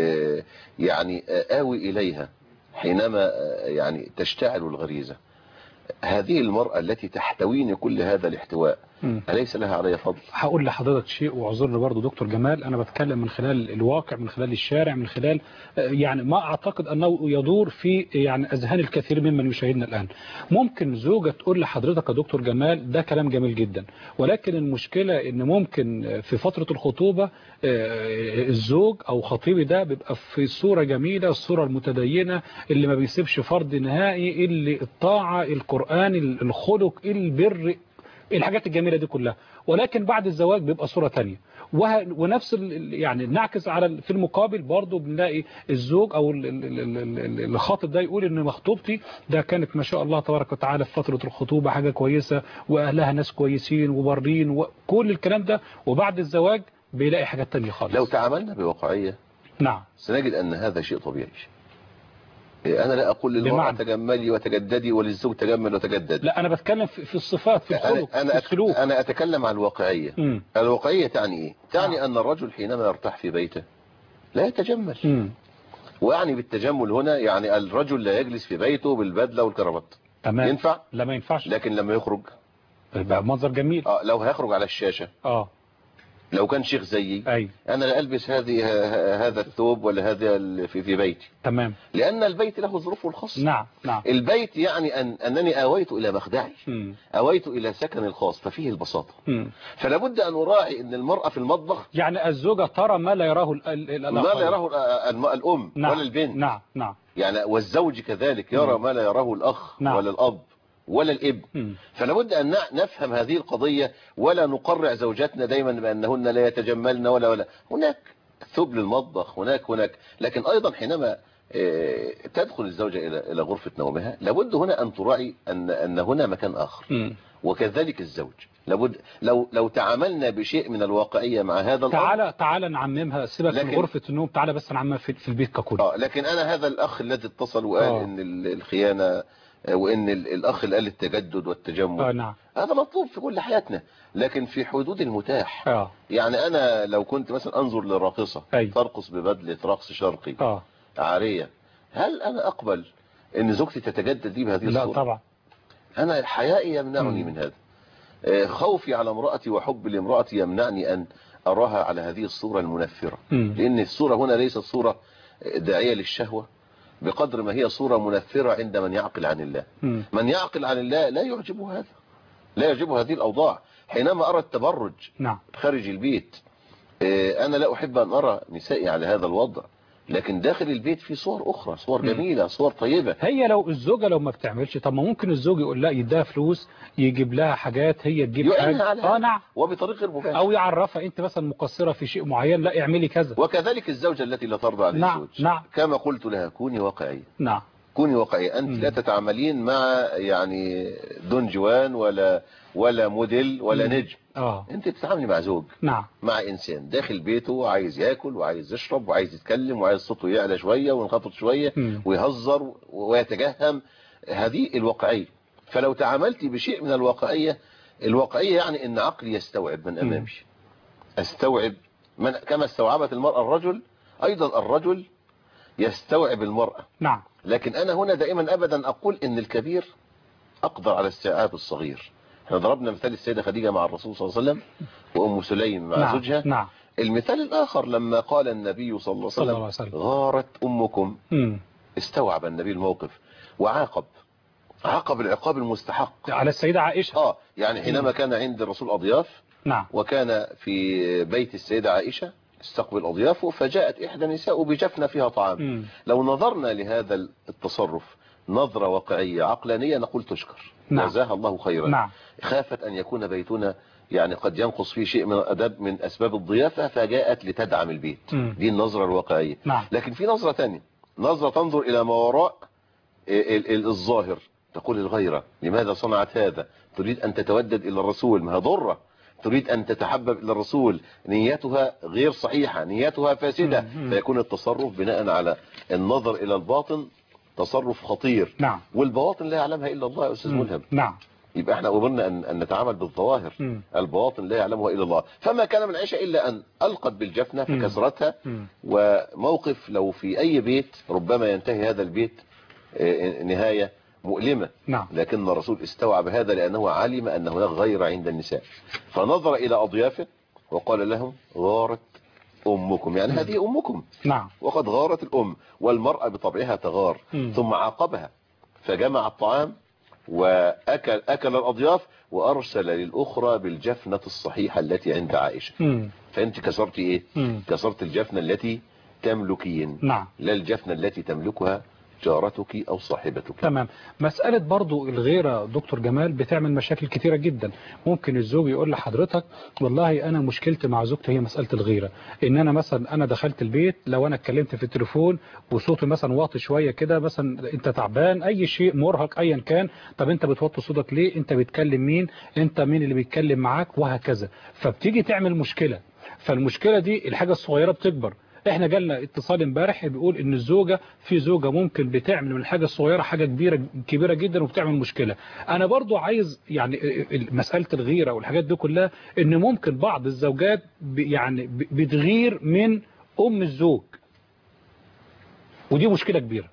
يعني آوي إليها حينما يعني تشتعل الغريزة، هذه المرأة التي تحتويني كل هذا الاحتواء أليس لها علي فضل؟ هقول لحضرتك شيء واعذرني برضو دكتور جمال، أنا بتكلم من خلال الواقع، من خلال الشارع، من خلال يعني ما أعتقد أنه يدور في يعني أذهان الكثير ممن يشاهدنا الآن. ممكن زوجة تقول لحضرتك يا دكتور جمال ده كلام جميل جدا، ولكن المشكلة إن ممكن في فترة الخطوبة الزوج أو خطيبي ده بيبقى في صورة جميلة، الصورة المتدينة اللي ما بيسيبش فرض نهائي، اللي الطاعة، القرآن، الخلق، البر، الحاجات الجميلة دي كلها، ولكن بعد الزواج بيبقى صورة تانية. ونفس يعني نعكس على في المقابل برضو بنلاقي الزوج او الخاطب ده يقول ان مخطوبتي ده كانت ما شاء الله تبارك وتعالى في فترة الخطوبة حاجة كويسة واهلها ناس كويسين وبارين وكل الكلام ده، وبعد الزواج بيلاقي حاجات تانية خالص. لو تعاملنا بواقعية سنجد ان هذا شيء طبيعي. أنا لا أقول للمرأة تجملي وتجددي وللزوج تجمل وتجدد، لا أنا بتكلم في الصفات، في الخلق، في السلوك. أنا أتكلم عن الواقعية. الواقعية تعني إيه؟ تعني أن الرجل حينما يرتاح في بيته لا يتجمل. ويعني بالتجمل هنا يعني الرجل لا يجلس في بيته بالبدلة والكرافات. تمام. ينفع؟ لا ما ينفعش. لكن لما يخرج يبقى منظر جميل. لو هيخرج على الشاشة لو كان شيخ زيي أنا لا ألبس هذا الثوب ولا هذا في بيتي. تمام. لأن البيت له ظروفه الخاصة. نعم. البيت يعني أنني آويت إلى مخدعي، آويت إلى سكن الخاص ففيه البساطة. فلا بد أن أراعي أن المرأة في المطبخ يعني الزوجة ترى ما لا يراه ما لا يراه الأم ولا البنت. يعني والزوج كذلك يرى ما لا يراه الأخ ولا الأب ولا الابن. فلا بد أن نفهم هذه القضية ولا نقرع زوجاتنا دايما بأنهن لا يتجملن ولا هناك ثوب للمطبخ، هناك لكن أيضا حينما تدخل الزوجة إلى غرفة نومها لابد هنا أن تراعي أن هنا مكان آخر. وكذلك الزوج لابد لو تعاملنا بشيء من الواقعية مع هذا الأمر. تعالى نعممها، سيبك من غرفة النوم، تعالى بس نعممها في البيت ككل. لكن أنا هذا الأخ الذي اتصل وقال إن الخيانة وإن الأخ اللي قال التجدد والتجمل نعم. هذا مطلوب في كل حياتنا لكن في حدود المتاح. يعني أنا لو كنت مثلا أنظر للراقصة ترقص ببدلة رقص شرقي عارية، هل أنا أقبل أن زوجتي تتجدد لي بهذه الصورة؟ لا طبعا. أنا حيائي يمنعني من هذا، خوفي على امرأتي وحب لامرأتي يمنعني أن أراها على هذه الصورة المنفرة. لأن الصورة هنا ليست صورة داعية للشهوة بقدر ما هي صورة منفرة عند من يعقل عن الله. من يعقل عن الله لا يعجبه هذا، لا يعجبه هذه الأوضاع. حينما أرى التبرج خارج البيت أنا لا أحب أن أرى نسائي على هذا الوضع، لكن داخل البيت في صور أخرى، صور جميلة، صور طيبة. هي لو الزوجة لو ما بتعملش، طب ما ممكن الزوج يقول لا يديها فلوس يجيب لها حاجات هي تجيب حاجة نعم وبطريق غير مباشر، أو يعرفها أنت مثلا مقصرة في شيء معين، لا اعملي كذا. وكذلك الزوجة التي لا ترضى عن الزوج كما قلت لها كوني واقعية. كوني واقعية. أنت لا تتعاملين مع يعني دون جوان ولا موديل ولا نجم. انت بتتعاملي مع زوج، مع انسان داخل بيته عايز ياكل وعايز يشرب وعايز يتكلم وعايز صوته يعلى شوية وينخفض شوية ويهزر ويتجهم. هذه الواقعية. فلو تعاملتي بشيء من الواقعية يعني ان عقلي يستوعب من امامي، استوعب كما استوعبت المرأة الرجل، ايضا الرجل يستوعب المرأة. لكن انا هنا دائما ابدا اقول ان الكبير اقدر على استيعاب الصغير. احنا ضربنا مثال السيدة خديجة مع الرسول صلى الله عليه وسلم وأم سليم مع زوجها. المثال الآخر لما قال النبي صلى الله عليه وسلم غارت أمكم، استوعب النبي الموقف وعاقب العقاب المستحق على السيدة عائشة. يعني حينما كان عند الرسول أضياف نعم. وكان في بيت السيدة عائشة استقبل أضيافه، فجاءت إحدى النساء بجفنة فيها طعام. لو نظرنا لهذا التصرف نظرة واقعية عقلانية نقول تشكر. نعم. جزاها الله خيرا. نعم. خافت أن يكون بيتنا يعني قد ينقص فيه شيء من الأدب من أسباب الضيافة، فجاءت لتدعم البيت. دي النظرة الواقعية. نعم. لكن في نظرة تانية، نظرة تنظر إلى ما وراء الظاهر، تقول الغيرة، لماذا صنعت هذا؟ تريد أن تتودد إلى الرسول، ما ضرة، تريد أن تتحبب إلى الرسول، نيتها غير صحيحة، نيتها فاسدة. فيكون التصرف بناء على النظر إلى الباطن تصرف خطير. نعم. والبواطن لا يعلمها إلا الله يا أستاذ ملهم. نعم. يبقى احنا أمرنا أن نتعامل بالظواهر. البواطن لا يعلمها إلا الله. فما كان من عائشة إلا أن ألقت بالجفنة فكسرتها. وموقف لو في أي بيت ربما ينتهي هذا البيت نهاية مؤلمة. نعم. لكن الرسول استوعب هذا لأنه علم أن هناك غير عند النساء، فنظر إلى أضيافه وقال لهم غارت أمكم، يعني هذه أمكم. نعم. وقد غارت الأم، والمرأة بطبعها تغار. ثم عاقبها فجمع الطعام وأكل الأضياف وأرسل للأخرى بالجفنة الصحيحة التي عند عائشة. فأنت كسرت إيه؟ كسرت الجفنة التي تملكين. نعم. لا الجفنة التي تملكها جارتك أو صاحبتك. تمام. مسألة برضو الغيرة دكتور جمال بتعمل مشاكل كتيرة جدا. ممكن الزوج يقول لحضرتك والله أنا مشكلتي مع زوجتي هي مسألة الغيرة، إن أنا مثلا أنا دخلت البيت لو أنا اتكلمت في التليفون وصوتي مثلا واطي شوية كده، مثلا أنت تعبان أي شيء مرهق أيا كان، طب أنت بتوطي صوتك ليه؟ أنت بتكلم مين؟ أنت مين اللي بيتكلم معاك؟ وهكذا. فبتيجي تعمل مشكلة، فالمشكلة دي الحاجة الصغيرة بتكبر. احنا جالنا اتصال امبارح بيقول ان الزوجة في زوجة ممكن بتعمل من الحاجة الصغيرة حاجة كبيرة جدا وبتعمل مشكلة. انا برضو عايز يعني مسألة الغيرة والحاجات دي كلها، ان ممكن بعض الزوجات يعني بتغير من ام الزوج، ودي مشكلة كبيرة.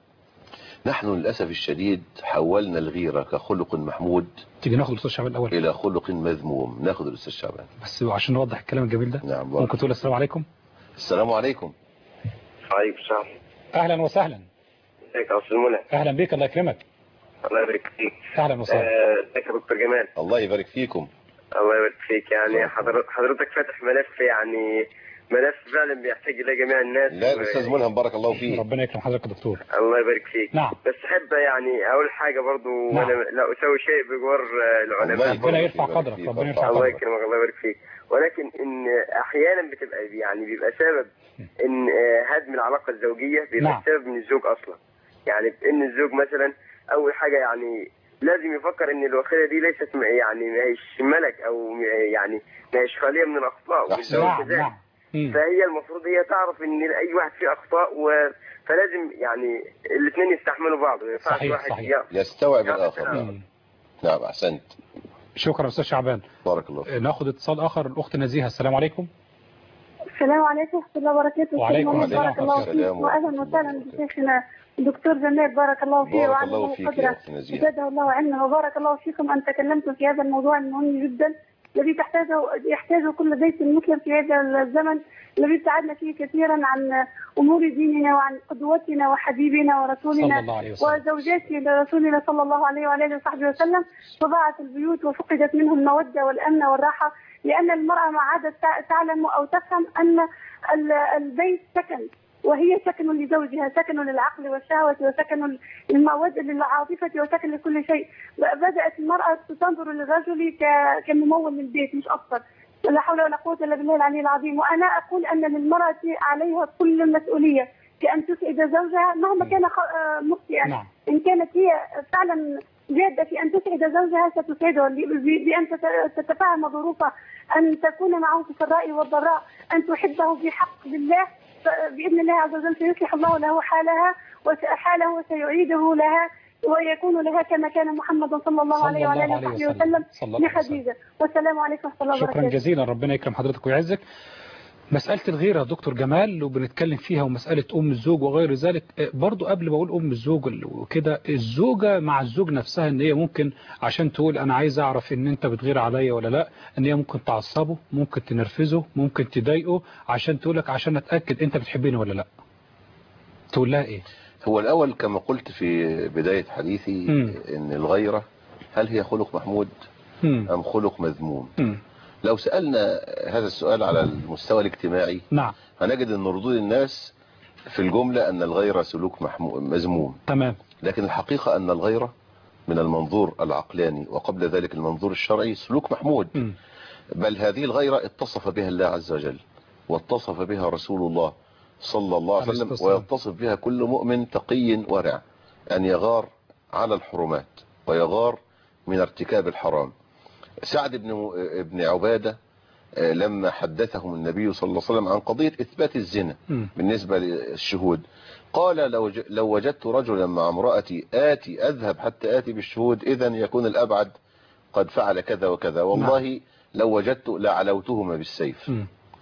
نحن للأسف الشديد حولنا الغيرة كخلق محمود، تيجي ناخد الأستاذ شعبان الأول، إلى خلق مذموم. ناخد الأستاذ شعبان بس عشان نوضح الكلام الجميل ده. نعم. ممكن تقول السلام عليكم. السلام عليكم. وعليكم السلام. اهلا وسهلا. ازيك يا استاذ منى؟ اهلا بك، الله يكرمك. الله يبارك فيك. اهلا وسهلا. ازيك يا دكتور جمال؟ الله يبارك فيكم. الله يبارك فيك. يعني حضرتك فاتح ملف، يعني ملف فعلا بيحتاج الى جميع الناس. لا الاستاذ ملهم بارك الله فيك. ربنا يكرم حضرتك يا دكتور. الله يبارك فيك. نعم. بس احب يعني اقول حاجه برضو. نعم. وانا لا اسوي شيء بجوار العلماء. ربنا يرفع قدرك. ربنا يرفع قدرك. الله يكرمك. الله يبارك فيك. ولكن ان احيانا بيبقى سبب ان هدم العلاقه الزوجيه بيبقى نعم. سبب من الزوج اصلا. يعني ان الزوج مثلا اول حاجه يعني لازم يفكر ان الوخيله دي ليست يعني ما هيش ملك او يعني ما هيش خاليه من الاخطاء. نعم. فهي المفروض هي تعرف ان اي واحد فيه اخطاء فلازم يعني الاثنين يستحملوا بعض. ما ينفعش واحد يستوعب الاخر. نعم احسنت. شكرا استاذ شعبان. بارك الله فيك. ناخد اتصال اخر. الاخت نزيهه. السلام عليكم. السلام عليكم ورحمه الله وبركاته. وعليكم السلام. بارك الله فيك واهلا وسهلا بشيخنا الدكتور جمال، بارك الله فيه وعلمه قدره وزاده الله علما، وبارك الله فيكم ان تكلمتم في هذا الموضوع المهم جدا الذي يحتاجه كل بيت مسلم في هذا الزمن الذي ابتعدنا فيه كثيرا عن امور ديننا وعن قدوتنا وحبيبنا ورسولنا وزوجات رسولنا صلى الله عليه وعلى اله وصحبه وسلم. وضاعت البيوت وفقدت منه الموده والامن والراحه، لان المراه ما عادت تعلم او تفهم ان البيت سكن، وهي سكن لزوجها، سكن للعقل والشهوة وسكن للمودة للعاطفة وسكن لكل شيء. بدأت المرأة تنظر للرجل كممول للبيت مش أكثر. لا حول ولا قوة إلا بالله العلي العظيم. وأنا أقول أن للمرأة عليها كل المسؤولية كأن تسعد زوجها مهما كان مخطئا. إن كانت هي فعلا جادة في أن تسعد زوجها ستسعده بأن تتفهم ظروفه، أن تكون معه في السراء والضراء، أن تحبه بحق بالله، بإذن الله عز وجل سيصلح الله له حاله وسيعيده لها ويكون لها كما كان محمد صلى الله عليه وعلى اله وصحبه وسلم لخديجة. والسلام عليكم ورحمة الله وبركاته. شكرا جزيلا. ربنا يكرم حضرتك ويعزك. مسألة الغيرة يا دكتور جمال وبنتكلم فيها، ومسألة أم الزوج وغير ذلك. برضو قبل ما أقول أم الزوج وكده، الزوجة مع الزوج نفسها إن هي ممكن عشان تقول أنا عايز أعرف إن أنت بتغير عليا ولا لا، إن هي ممكن تعصبه، ممكن تنرفزه، ممكن تضايقه عشان تقولك عشان أتأكد أنت بتحبيني ولا لا. تقول لها إيه؟ هو الأول كما قلت في بداية حديثي إن الغيرة هل هي خلق محمود أم خلق مذموم؟ لو سألنا هذا السؤال على المستوى الاجتماعي نعم هنجد أن ردود الناس في الجملة أن الغيرة سلوك مذموم. تمام. لكن الحقيقة أن الغيرة من المنظور العقلاني وقبل ذلك المنظور الشرعي سلوك محمود. بل هذه الغيرة اتصف بها الله عز وجل واتصف بها رسول الله صلى الله عليه وسلم ويتصف بها كل مؤمن تقي ورع، أن يغار على الحرمات ويغار من ارتكاب الحرام. سعد بن عبادة لما حدثهم النبي صلى الله عليه وسلم عن قضية إثبات الزنا بالنسبة للشهود قال لو وجدت رجلا مع امرأتي أذهب حتى آتي بالشهود إذن يكون الأبعد قد فعل كذا وكذا، والله لو وجدت لعلوتهما بالسيف.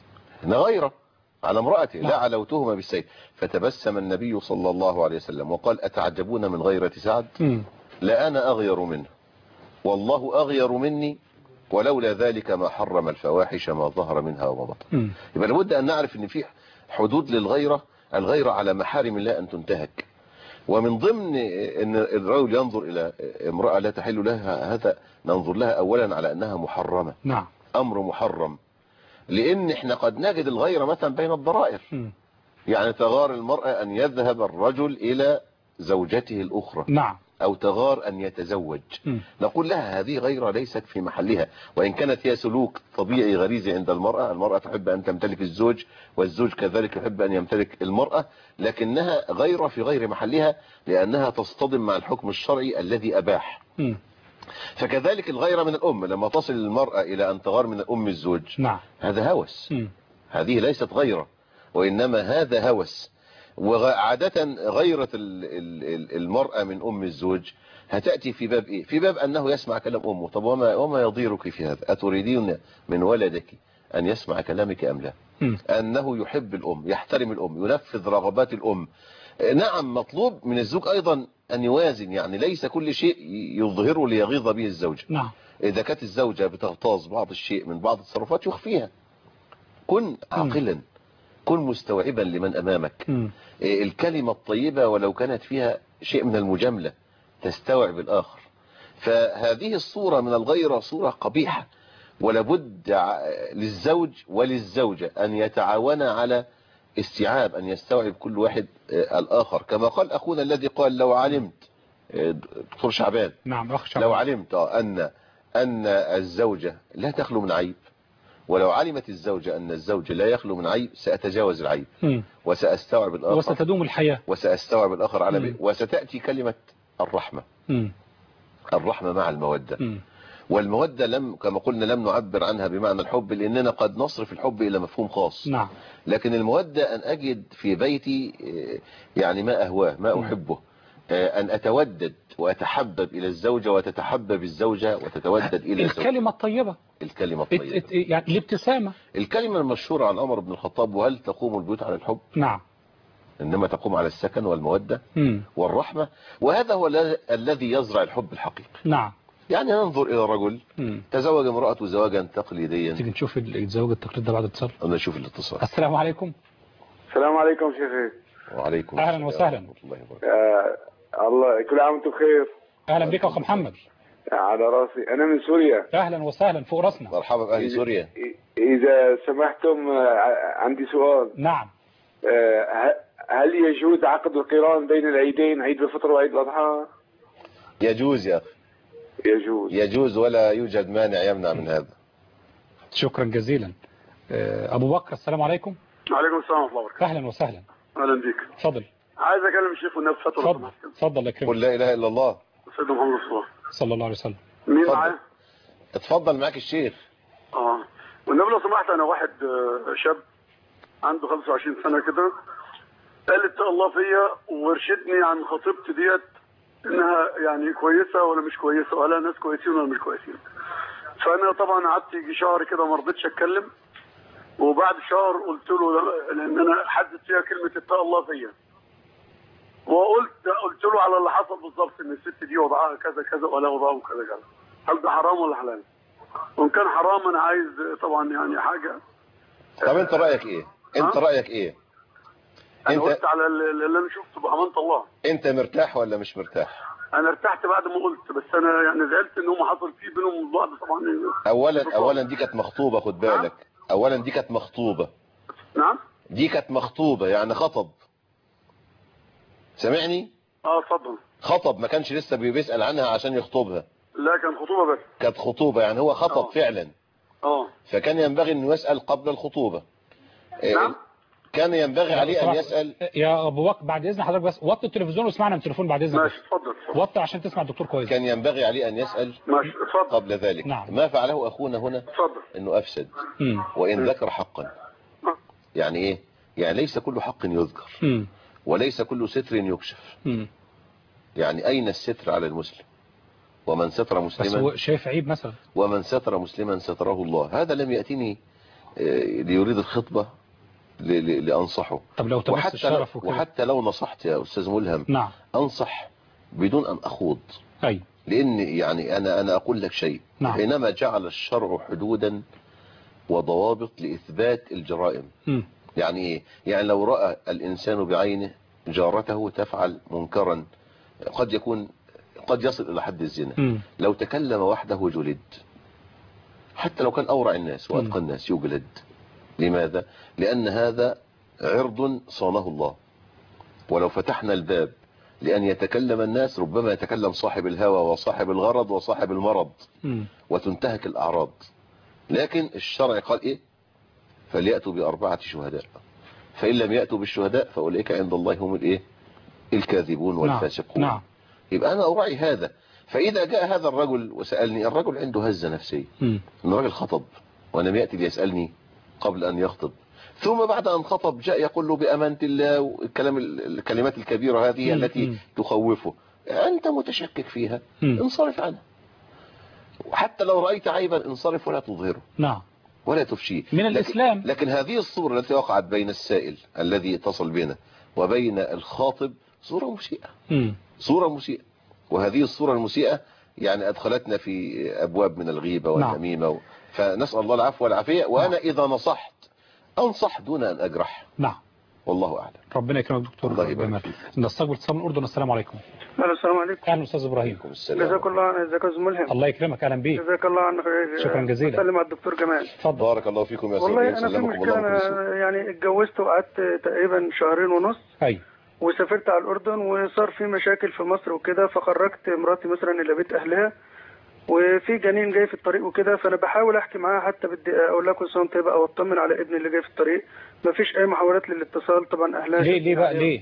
غيرة على امرأته لعلوتهما بالسيف. فتبسم النبي صلى الله عليه وسلم وقال أتعجبون من غيرة سعد؟ لا أنا أغير منه والله أغير مني ولولا ذلك ما حرم الفواحش ما ظهر منها وما بطن. يبقى لابد أن نعرف أن في حدود للغيرة، الغيرة على محارم الله أن تنتهك. ومن ضمن أن الرجل ينظر إلى امرأة لا تحل لها هذا ننظر لها أولا على أنها محرمة. نعم. أمر محرم، لأن احنا قد نجد الغيرة مثلا بين الضرائر. يعني تغار المرأة أن يذهب الرجل إلى زوجته الأخرى. نعم. أو تغار أن يتزوج. نقول لها هذه غيرة ليست في محلها، وإن كانت هي سلوك طبيعي غريزي عند المرأة تحب أن تمتلك الزوج والزوج كذلك يحب أن يمتلك المرأة، لكنها غيرة في غير محلها لأنها تصطدم مع الحكم الشرعي الذي أباح. فكذلك الغيرة من الأم لما تصل المرأة إلى أن تغار من الأم الزوج. نعم. هذا هوس. هذه ليست غيرة وإنما هذا هوس. وعادة غيرة المرأة من أم الزوج هتأتي في باب إيه؟ في باب أنه يسمع كلام أمه. طب وما يضيرك في هذا؟ أتريدين من ولدك أن يسمع كلامك أم لا؟ أنه يحب الأم، يحترم الأم، ينفذ رغبات الأم. نعم مطلوب من الزوج أيضا أن يوازن، يعني ليس كل شيء يظهره ليغيظ به الزوجة. نعم. إذا كانت الزوجة بتغتاظ بعض الشيء من بعض التصرفات يخفيها. كن عاقلا، كن مستوعبا لمن أمامك. الكلمة الطيبة ولو كانت فيها شيء من المجاملة تستوعب الآخر. فهذه الصورة من الغيرة صورة قبيحة، ولابد للزوج وللزوجة أن يتعاونا على استيعاب، أن يستوعب كل واحد الآخر. كما قال أخونا الذي قال لو علمت دكتور شعبان. نعم أخ شعبان. لو علمت أن الزوجة لا تخلو من عيب، ولو علمت الزوجة أن الزوج لا يخلو من عيب سأتجاوز العيب وسأستوعب الآخر وستدوم الحياة وسأستوعب الآخر على وستأتي كلمة الرحمة. الرحمة مع المودة. والمودة كما قلنا لم نعبر عنها بمعنى الحب، لأننا قد نصرف الحب إلى مفهوم خاص. نعم. لكن المودة أن أجد في بيتي يعني ما أهواه ما أحبه، أن أتودد وأتحبب إلى الزوجة وتتحبب الزوجة وتتودد إلى الزوجة. الكلمة الطيبة. الكلمة الطيبة يعني الابتسامة. الكلمة المشهورة عن عمر بن الخطاب وهل تقوم البيوت على الحب؟ نعم. إنما تقوم على السكن والمودة والرحمة، وهذا هو الذي يزرع الحب الحقيقي. نعم. يعني ننظر إلى رجل تزوج امرأته زواجا تقليديا. تيجي نشوف الزواج التقليدي ده بعد اتصال. نشوف الاتصال. السلام عليكم. السلام عليكم شيخي. وعليكم أهلا وسهلا. الله كل عام وانتم بخير. أهلا بك أخ محمد. على راسي، أنا من سوريا. أهلا وسهلا فوق راسنا. مرحبا بأهل سوريا. إذا سمحتم عندي سؤال. نعم. هل يجوز عقد القران بين العيدين، عيد الفطر وعيد الأضحى؟ يجوز يا أخي. يجوز ولا يوجد مانع يمنع من هذا. شكرا جزيلا. أبو بكر السلام عليكم. وعليكم السلام ورحمة الله وبركاته. أهلا وسهلا. أهلا بك. تفضل. عايز أكلم الشيخ والنبي فترة. تفضل يا كريم. قل لا إله إلا الله سيدنا محمد رسول الله صلى الله عليه وسلم. مين معايا؟ اتفضل معاك الشيخ. والنبي لو سمحت، أنا واحد شاب عنده 25 سنة كده، قال اتقى الله فيا وارشدني عن خطيبتي ديت انها يعني كويسه ولا مش كويسه، ولا ناس كويسين ولا مش كويسين. فانا طبعا قعدت يجي شهر كده ما رضيتش اتكلم، وبعد شهر قلت له لان انا حددت فيها كلمه اتقى الله فيا، قلت له على اللي حصل بالظبط، ان الست دي وضعها كذا كذا ولا وضعه كذا كذا، هل ده حرام ولا حلال؟ وان كان حرام انا عايز طبعا يعني حاجه. طب انت رايك ايه؟ رايك ايه؟ انا قلت على اللي انا شفته بامانه الله. انت مرتاح ولا مش مرتاح؟ انا ارتحت بعد ما قلت، بس انا يعني زعلت ان هم حصل فيه بينهم بعض طبعا. اولا دي كانت مخطوبه، خد بالك. اولا دي كانت مخطوبه. نعم. دي كانت مخطوبه يعني خطب. سامعني؟ اتفضل. خطب، ما كانش لسه بيسأل عنها عشان يخطبها. لا كان خطوبه بس. كانت خطوبه يعني هو خطب فعلا. فكان ينبغي انه يسأل قبل الخطوبه. نعم. كان ينبغي عليه ان يسأل. يا ابو بكر بعد اذن حضرتك بس وطي التلفزيون واسمعنا من التليفون بعد اذنك. ماشي اتفضل. وطي عشان تسمع الدكتور كويس. كان ينبغي عليه ان يسأل. ماشي اتفضل. قبل ذلك. نعم. ما فعله اخونا هنا اتفضل. انه افسد. وان ذكر حقا. يعني ايه؟ يعني ليس كل حق يذكر. وليس كل ستر يكشف. يعني اين الستر على المسلم؟ ومن ستر مسلما، بس هو شايف عيب مثلا، ومن ستر مسلما ستره الله. هذا لم يأتيني ليريد الخطبة لأنصحه. طب لو تمس الشرف وحتى لو نصحت يا أستاذ ملهم، نعم، أنصح بدون أن أخوض. أي. لأن يعني أنا أقول لك شيء. نعم. حينما جعل الشرع حدودا وضوابط لإثبات الجرائم. يعني إيه؟ يعني لو رأى الإنسان بعينه جارته تفعل منكرا قد يصل إلى حد الزنا، لو تكلم وحده جلد، حتى لو كان أورع الناس وأتقى الناس يجلد. لماذا؟ لأن هذا عرض صانه الله. ولو فتحنا الباب لأن يتكلم الناس، ربما يتكلم صاحب الهوى وصاحب الغرض وصاحب المرض وتنتهك الأعراض. لكن الشرع قال إيه؟ فليأتوا ب4 شهداء، فإن لم يأتوا بالشهداء فأولئك عند الله هم الإيه؟ الكاذبون والفاسقون. نعم. يبقى أنا أراعي هذا. فإذا جاء هذا الرجل وسألني، الرجل عنده هزة نفسية، إن الرجل خطب ولم يأتي ليسألني قبل أن يخطب، ثم بعد أن خطب جاء يقول له بأمانة الله الكلمات الكبيرة هذه التي تخوفه، أنت متشكك فيها، انصرف عنها. وحتى لو رأيت عيبا انصرف ولا تظهره. نعم. ولا تفشيه من الإسلام. لكن هذه الصورة التي وقعت بين السائل الذي اتصل بنا وبين الخاطب صورة مسيئة. صورة مسيئة. وهذه الصورة المسيئة يعني أدخلتنا في أبواب من الغيبة والنميمة. فنسأل الله العفو والعافية. وأنا إذا نصحت أنصح دون أن أجرح. نعم. والله أعلم. ربنا يكرمك دكتور. الله يبارك فيك. نستقبل اتصال من الأردن. السلام عليكم. السلام عليكم. أهلا أستاذ إبراهيم. جزاك الله عنك. جزاك الله ملهم. الله يكرمك. أهلا بيك. جزاك الله عنك. شكرا جزيلا. سلم على الدكتور جمال. اتفضل. بارك الله فيكم يا والله أنا في مشكلة. أنا يعني اتجوزت وقعدت تقريبا 2.5 شهور. أي. وسافرت على الأردن وصار في مشاكل في مصر وكده، فخرجت مراتي مثلا إلى بيت أهلها، وفي جنين جاي في الطريق وكده، فأنا بحاول أحكي معاها حتى بدي أقول لها كل سنة وأنت طيبة أو أطمن على ابني اللي جاي في الطريق. مفيش أي محاولات للاتصال. طبعا أهلها ليه بقى ليه؟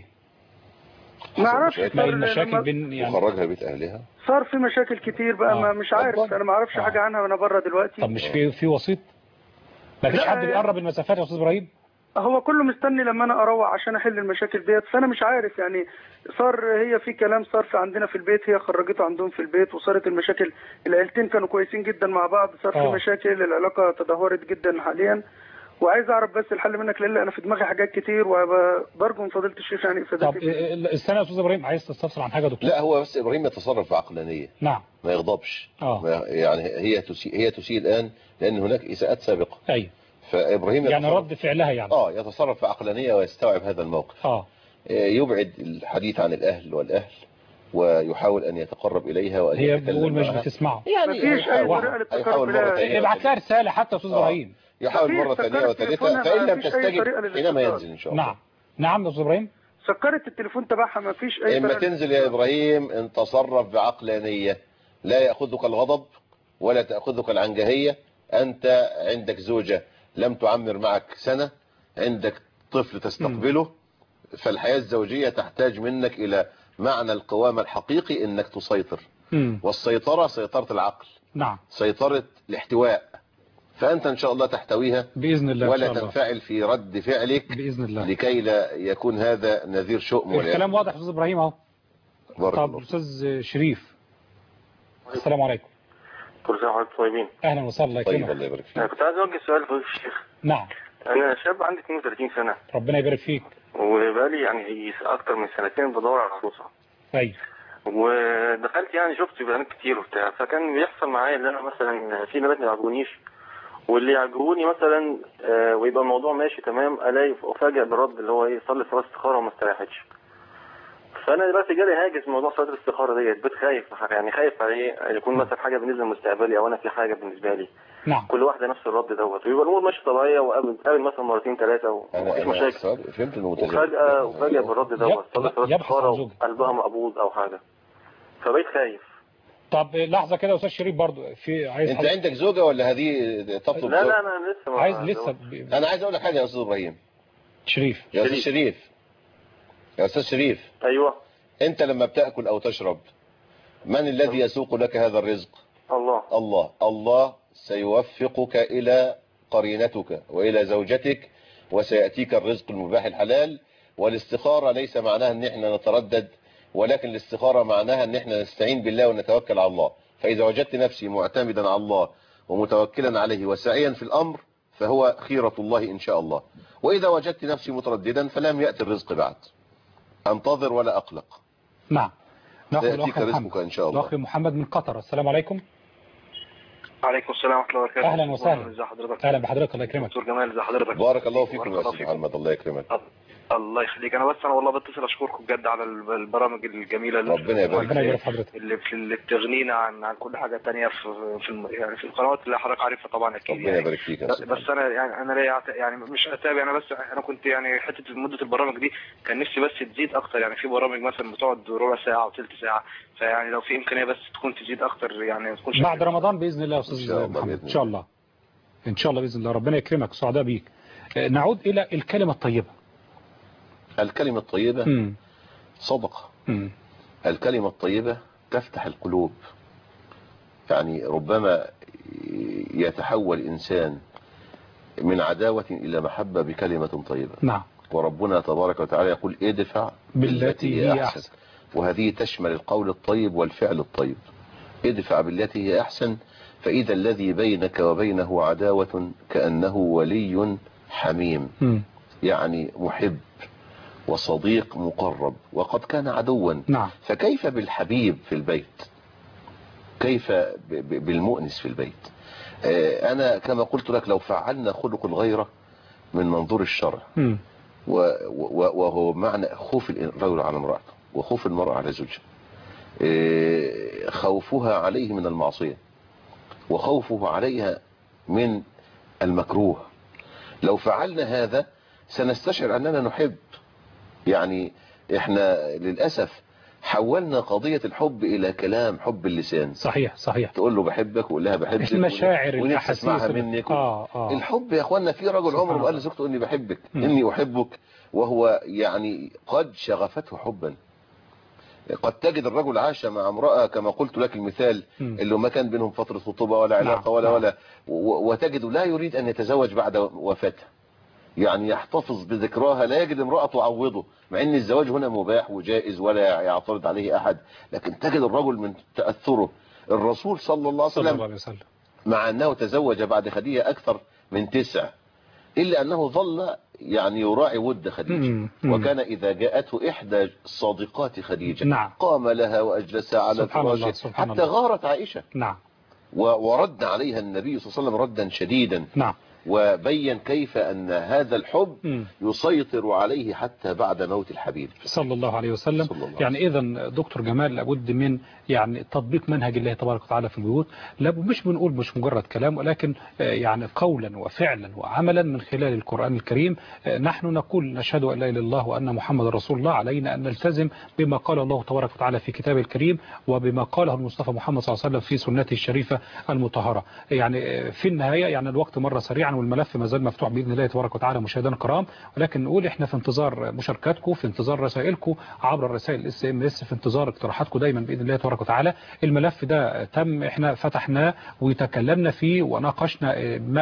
ما اعرفش. المشاكل بين يعني خرجها بيت أهلها، صار في مشاكل كتير بقى. مش عارف. أنا ما أعرفش حاجة عنها وأنا بره دلوقتي. طب مش في وسيط؟ مفيش حد بيقرب المسافات يا أستاذ إبراهيم؟ هو كله مستني لما انا اروح عشان احل المشاكل ديت، فانا مش عارف يعني. صار هي في كلام صار في عندنا في البيت، هي خرجته عندهم في البيت وصارت المشاكل. العيلتين كانوا كويسين جدا مع بعض، صار في مشاكل، العلاقه تدهورت جدا حاليا. وعايز اعرف بس الحل منك، لان انا في دماغي حاجات كتير وبرجو من فضيله الشيخ يعني طب استنى يا استاذ ابراهيم، عايز تستفسر عن حاجه دكتور؟ لا هو بس ابراهيم يتصرف بعقلانيه. نعم. ما يغضبش. يعني هي تسيء الان لان هناك اساءات سابقه. ايوه. فابراهيم يعني رد فعلها يعني يتصرف بعقلانيه ويستوعب هذا الموقف. يبعد الحديث عن الاهل والاهل ويحاول ان يتقرب اليها وان هي بتقول مش بتسمعه. يعني مفيش اي طريقه للتقرب. ابعت لها رساله حتى يا استاذ ابراهيم. يحاول مرة ثانية وثالثة، فإن لم تستجب حينما ينزل إن شاء الله. نعم يا أستاذ إبراهيم. سكرت التليفون تبعها، ما فيش أي إما تنزل يا إبراهيم إن تصرف بعقلانية، لا يأخذك الغضب ولا تأخذك العنجهية. أنت عندك زوجة لم تعمر معك سنة، عندك طفل تستقبله، فالحياة الزوجية تحتاج منك إلى معنى القوام الحقيقي، إنك تسيطر. والسيطرة سيطرة العقل. نعم. سيطرة الاحتواء. فأنت إن شاء الله تحتويها بإذن الله، ولا تنفعل في رد فعلك بإذن الله، لكي لا يكون هذا نذير شؤم. الكلام واضح يا أستاذ إبراهيم أهو. طب أستاذ شريف، السلام عليكم. كل سنة وحضرتك طيبين. أهلا وسهلا. الله يكرمك. الله يبارك فيك. أنا كنت عايز أوجه سؤال لفضيلة الشيخ. نعم. أنا شاب عندي 32 سنة. ربنا يبارك فيك. وبقالي يعني أكتر من 2 بدور على عروسة. أيوه. ودخلت يعني شفت بنات كتير وبتاع، فكان بيحصل معايا ان انا مثلا في بنات ما يعجبونيش، واللي يعجبوني مثلا ويبقى الموضوع ماشي تمام، الاقي افاجئ بالرد اللي هو ايه، صلي صلاه استخاره وما استريحتش. فانا دلوقتي جالي هاجس موضوع صلاه الاستخاره ديت، بيت خايف يعني خايف عليه يكون مثلا حاجه بالنسبه لمستقبلي او انا في حاجه بالنسبه لي. نعم. كل واحده نفس الرد دوت، ويبقى الامور ماشيه طبيعيه وقابل مثلا مرتين ثلاثه ومفيش مشاكل. فهمت انه وفجاه بالرد دوت صلاه الاستخاره قلبها مقبوض او حاجه، فبقيت خايف. طب لحظه كده يا استاذ شريف، برضو في عايز انت عندك زوجه ولا هذه تطلب؟ لا انا لسه عايز لسه انا عايز اقول لك حاجه يا استاذ ابراهيم. شريف يا استاذ شريف يا استاذ شريف. ايوه. انت لما بتاكل او تشرب من الذي يسوق لك هذا الرزق؟ الله. الله سيوفقك الى قرينتك والى زوجتك وسياتيك الرزق المباح الحلال. والاستخاره ليس معناها ان احنا نتردد، ولكن الاستخاره معناها ان احنا نستعين بالله ونتوكل على الله. فاذا وجدت نفسي معتمدا على الله ومتوكلا عليه وسعيا في الامر فهو خيرة الله ان شاء الله. واذا وجدت نفسي مترددا فلم يأتي الرزق بعد، انتظر ولا اقلق. نعم. سيأتيك رزقك ان شاء الله. اخي محمد من قطر، السلام عليكم. وعليكم السلام ورحمه الله وبركاته. اهلا وسهلا. ازي حضرتك؟ اهلا بحضرتك، الله يكرمك. دكتور جمال ازي حضرتك؟ بارك الله فيكم يا استاذ محمد، الله يكرمك. الله يخليك. انا والله بتصل اشكركم بجد على البرامج الجميله اللي ربنا يبارك حضرتك، اللي بتغنينا عن كل حاجه ثانيه يعني في القنوات اللي حضرتك عارفها طبعا اكيد. ربنا يبارك فيك يا بس انا ليا يعني مش اتابع، انا كنت يعني حته مده البرامج دي كان نفسي بس تزيد اكتر. يعني في برامج مثلا بتقعد ربع ساعه او ثلث ساعه، فيعني لو في امكانيه بس تكون تزيد اكتر يعني ما تكونش بعد رمضان باذن الله يا استاذ محمد. ان شاء الله ان شاء الله باذن الله. ربنا يكرمك، سعداء بيك. نعود الى الكلمه الطيبه. الكلمة الطيبة صدقة. الكلمة الطيبة تفتح القلوب. يعني ربما يتحول إنسان من عداوة إلى محبة بكلمة طيبة. نعم. وربنا تبارك وتعالى يقول ادفع بالتي هي أحسن. وهذه تشمل القول الطيب والفعل الطيب. ادفع بالتي هي أحسن فإذا الذي بينك وبينه عداوة كأنه ولي حميم. يعني محب وصديق مقرب وقد كان عدوا. نعم. فكيف بالحبيب في البيت؟ كيف بالمؤنس في البيت؟ أنا كما قلت لك لو فعلنا خلق الغيرة من منظور الشرع وهو معنى خوف الرجل على امرأته وخوف المرأة على زوجها، خوفها عليه من المعصية وخوفه عليها من المكروه، لو فعلنا هذا سنستشعر أننا نحب. يعني احنا للأسف حولنا قضية الحب إلى كلام حب اللسان. صحيح صحيح. تقول له بحبك وقول لها بحبك، المشاعر الأحاسيس منك. الحب يا أخوانا، في رجل عمره قال لزوجته إني بحبك إني أحبك وهو يعني قد شغفته حبا. قد تجد الرجل عاش مع امرأة كما قلت لك المثال اللي ما كان بينهم فترة خطوبة ولا علاقة ولا وتجد لا يريد أن يتزوج بعد وفاتها، يعني يحتفظ بذكراها، لا يجد امرأة تعوضه، مع ان الزواج هنا مباح وجائز ولا يعترض عليه احد، لكن تجد الرجل من تأثره. الرسول صلى الله عليه وسلم مع انه تزوج بعد خديجة اكثر من 9 الا انه ظل يعني يراعي ود خديجة. وكان اذا جاءته احدى صادقات خديجة قام لها واجلسها على فراشه حتى غارت عائشة. نعم. ورد عليها النبي صلى الله عليه وسلم ردا شديدا. نعم. وبين كيف أن هذا الحب يسيطر عليه حتى بعد موت الحبيب صلى الله عليه وسلم. يعني إذن دكتور جمال لابد من يعني تطبيق منهج الله تبارك وتعالى في البيوت. مش بنقول مش مجرد كلام، ولكن يعني قولا وفعلا وعملا من خلال القرآن الكريم. نحن نقول نشهد أن لا إله إلا الله وأن محمد رسول الله. علينا أن نلتزم بما قال الله تبارك وتعالى في كتابه الكريم وبما قاله المصطفى محمد صلى الله عليه وسلم في سنته الشريفة المطهرة. يعني في النهاية يعني الوقت مر سريعا والملف ما زال مفتوح بإذن الله تبارك وتعالى مشاهدينا الكرام، ولكن نقول احنا في انتظار مشاركاتكم، في انتظار رسائلكم عبر الرسائل SMS، في انتظار اقتراحاتكم دايما بإذن الله تبارك وتعالى. الملف ده تم احنا فتحناه وتكلمنا فيه وناقشنا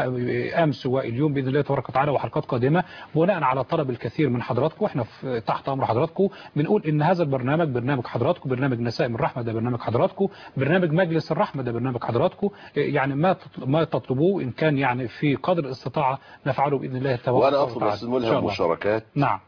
امس واليوم بإذن الله تبارك وتعالى وحلقات قادمة بناء على طلب الكثير من حضراتكم. احنا تحت امر حضراتكم. بنقول ان هذا البرنامج برنامج حضراتكم، برنامج نسائم الرحمة ده برنامج حضراتكم، برنامج مجلس الرحمة ده برنامج حضراتكم. يعني ما تطلبوه ان كان يعني في قدر الاستطاعة نفعله بإذن الله تبارك وتعالى. وأنا أطلب أستاذ ملهم مشاركات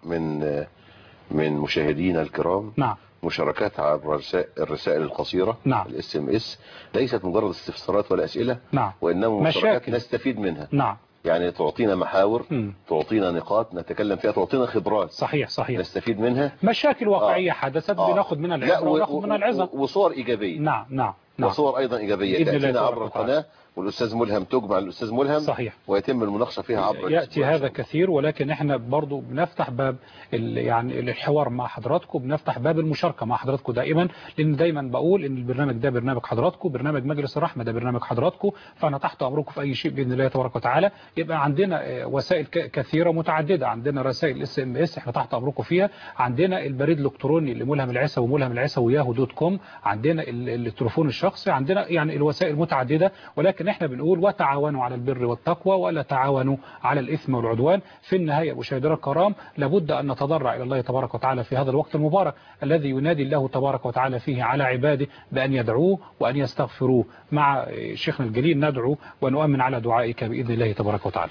من مشاهدينا الكرام. نعم. مشاركات عبر الرسائل القصيرة. نعم. SMS ليست مجرد استفسارات ولا أسئلة. نعم. وإنما مشاركات نستفيد منها. نعم. يعني تعطينا محاور، تعطينا نقاط نتكلم فيها، تعطينا خبرات صحيح نستفيد منها، مشاكل واقعية حدثت بناخد منها العبرة وناخد منها العظة، وصور إيجابية. نعم وصور أيضا إيجابية تأتينا عبر القناة، والأستاذ ملهم تجمع الأستاذ ملهم، صحيح، ويتم المناقشة فيها عبر يأتي هذا كثير. ولكن احنا برضو بنفتح باب يعني الحوار مع حضراتكم، بنفتح باب المشاركة مع حضراتكم دائما، لأن دايما بقول إن البرنامج ده برنامج حضراتكم، برنامج مجلس الرحمة ده برنامج حضراتكم، فأنا تحت أمركم في أي شيء بإذن الله تبارك وتعالى. يبقى عندنا وسائل كثيرة متعددة، عندنا رسائل SMS احنا تحت أمركم فيها، عندنا البريد الإلكتروني لملهم العيسوي وملهم العيسوي yahoo.com، عندنا التليفون الشخصي، عندنا يعني الوسائل متعددة. ولكن احنا بنقول وتعاونوا على البر والتقوى ولا تعاونوا على الإثم والعدوان. في النهاية مشاهدينا الكرام، لابد أن نتضرع إلى الله تبارك وتعالى في هذا الوقت المبارك الذي ينادي الله تبارك وتعالى فيه على عباده بأن يدعوه وأن يستغفروه. مع شيخنا الجليل ندعو ونؤمن على دعائك بإذن الله تبارك وتعالى.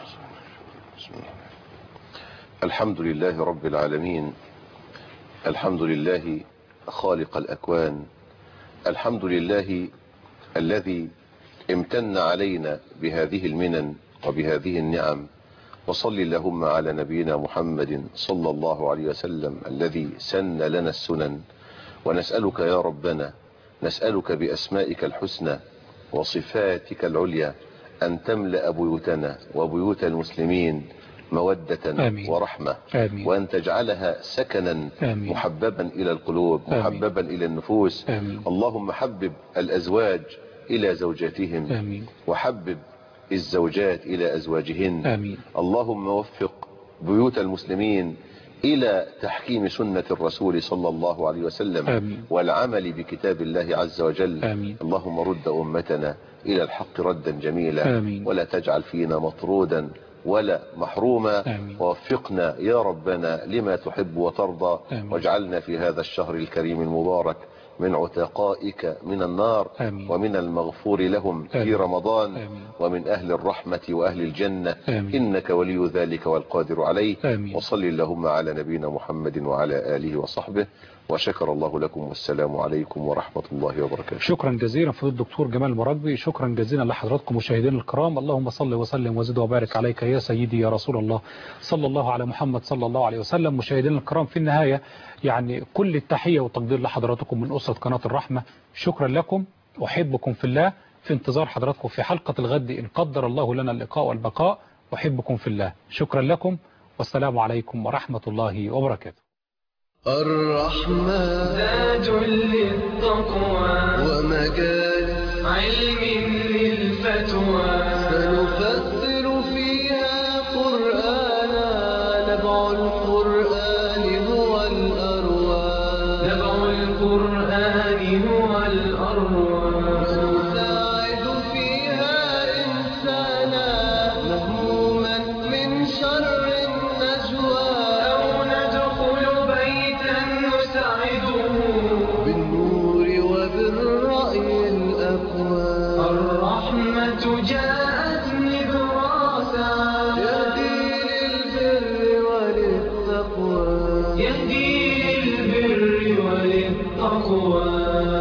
الحمد لله رب العالمين، الحمد لله خالق الأكوان، الحمد لله الذي امتن علينا بهذه المنن وبهذه النعم. وصل اللهم على نبينا محمد صلى الله عليه وسلم الذي سن لنا السنن. ونسألك يا ربنا، نسألك بأسمائك الحسنى وصفاتك العليا أن تملأ بيوتنا وبيوت المسلمين مودة آمين. ورحمة، آمين. وأن تجعلها سكنا آمين. محببا إلى القلوب، محببا إلى النفوس. آمين. اللهم حبب الأزواج إلى زوجاتهم، آمين. وحبب الزوجات إلى أزواجهن. آمين. اللهم وفق بيوت المسلمين إلى تحكيم سنة الرسول صلى الله عليه وسلم. آمين. والعمل بكتاب الله عز وجل. آمين. اللهم رد أمتنا إلى الحق ردا جميلا. آمين. ولا تجعل فينا مطرودا ولا محروما. آمين. ووفقنا يا ربنا لما تحب وترضى. آمين. واجعلنا في هذا الشهر الكريم المبارك من عتقائك من النار. آمين. ومن المغفور لهم في آمين. رمضان. آمين. ومن أهل الرحمة وأهل الجنة. آمين. إنك ولي ذلك والقادر عليه. آمين. وصل اللهم على نبينا محمد وعلى آله وصحبه، وشكر الله لكم، والسلام عليكم ورحمة الله وبركاته. شكرا جزيلا فضيلة الدكتور جمال المراكبي، شكرا جزيلا لحضراتكم مشاهدينا الكرام. اللهم صل وسلم وزد وبارك عليك يا سيدي يا رسول الله، صلى الله على محمد صلى الله عليه وسلم. مشاهدينا الكرام، في النهاية يعني كل التحية والتقدير لحضراتكم من أسرة قناة الرحمة. شكرا لكم، أحبكم في الله، في انتظار حضراتكم في حلقة الغد إن قدر الله لنا اللقاء والبقاء. أحبكم في الله، شكرا لكم، والسلام عليكم ورحمة الله وبركاته. الرحمة زاد للتقوى ومجال علم للفتوى، سنفسر فيها قرآنا، نبع القرآن هو الأروى، نبع القرآن هو الأروى، نساعد فيها إنسانا مهموما من شر النجوى، أو ندخل بيتا نسعده بالنور وبالرأي الأقوى. الرحمة جاءت نبراسا يهدي للبر وللتقوى، يهدي للبر وللتقوى.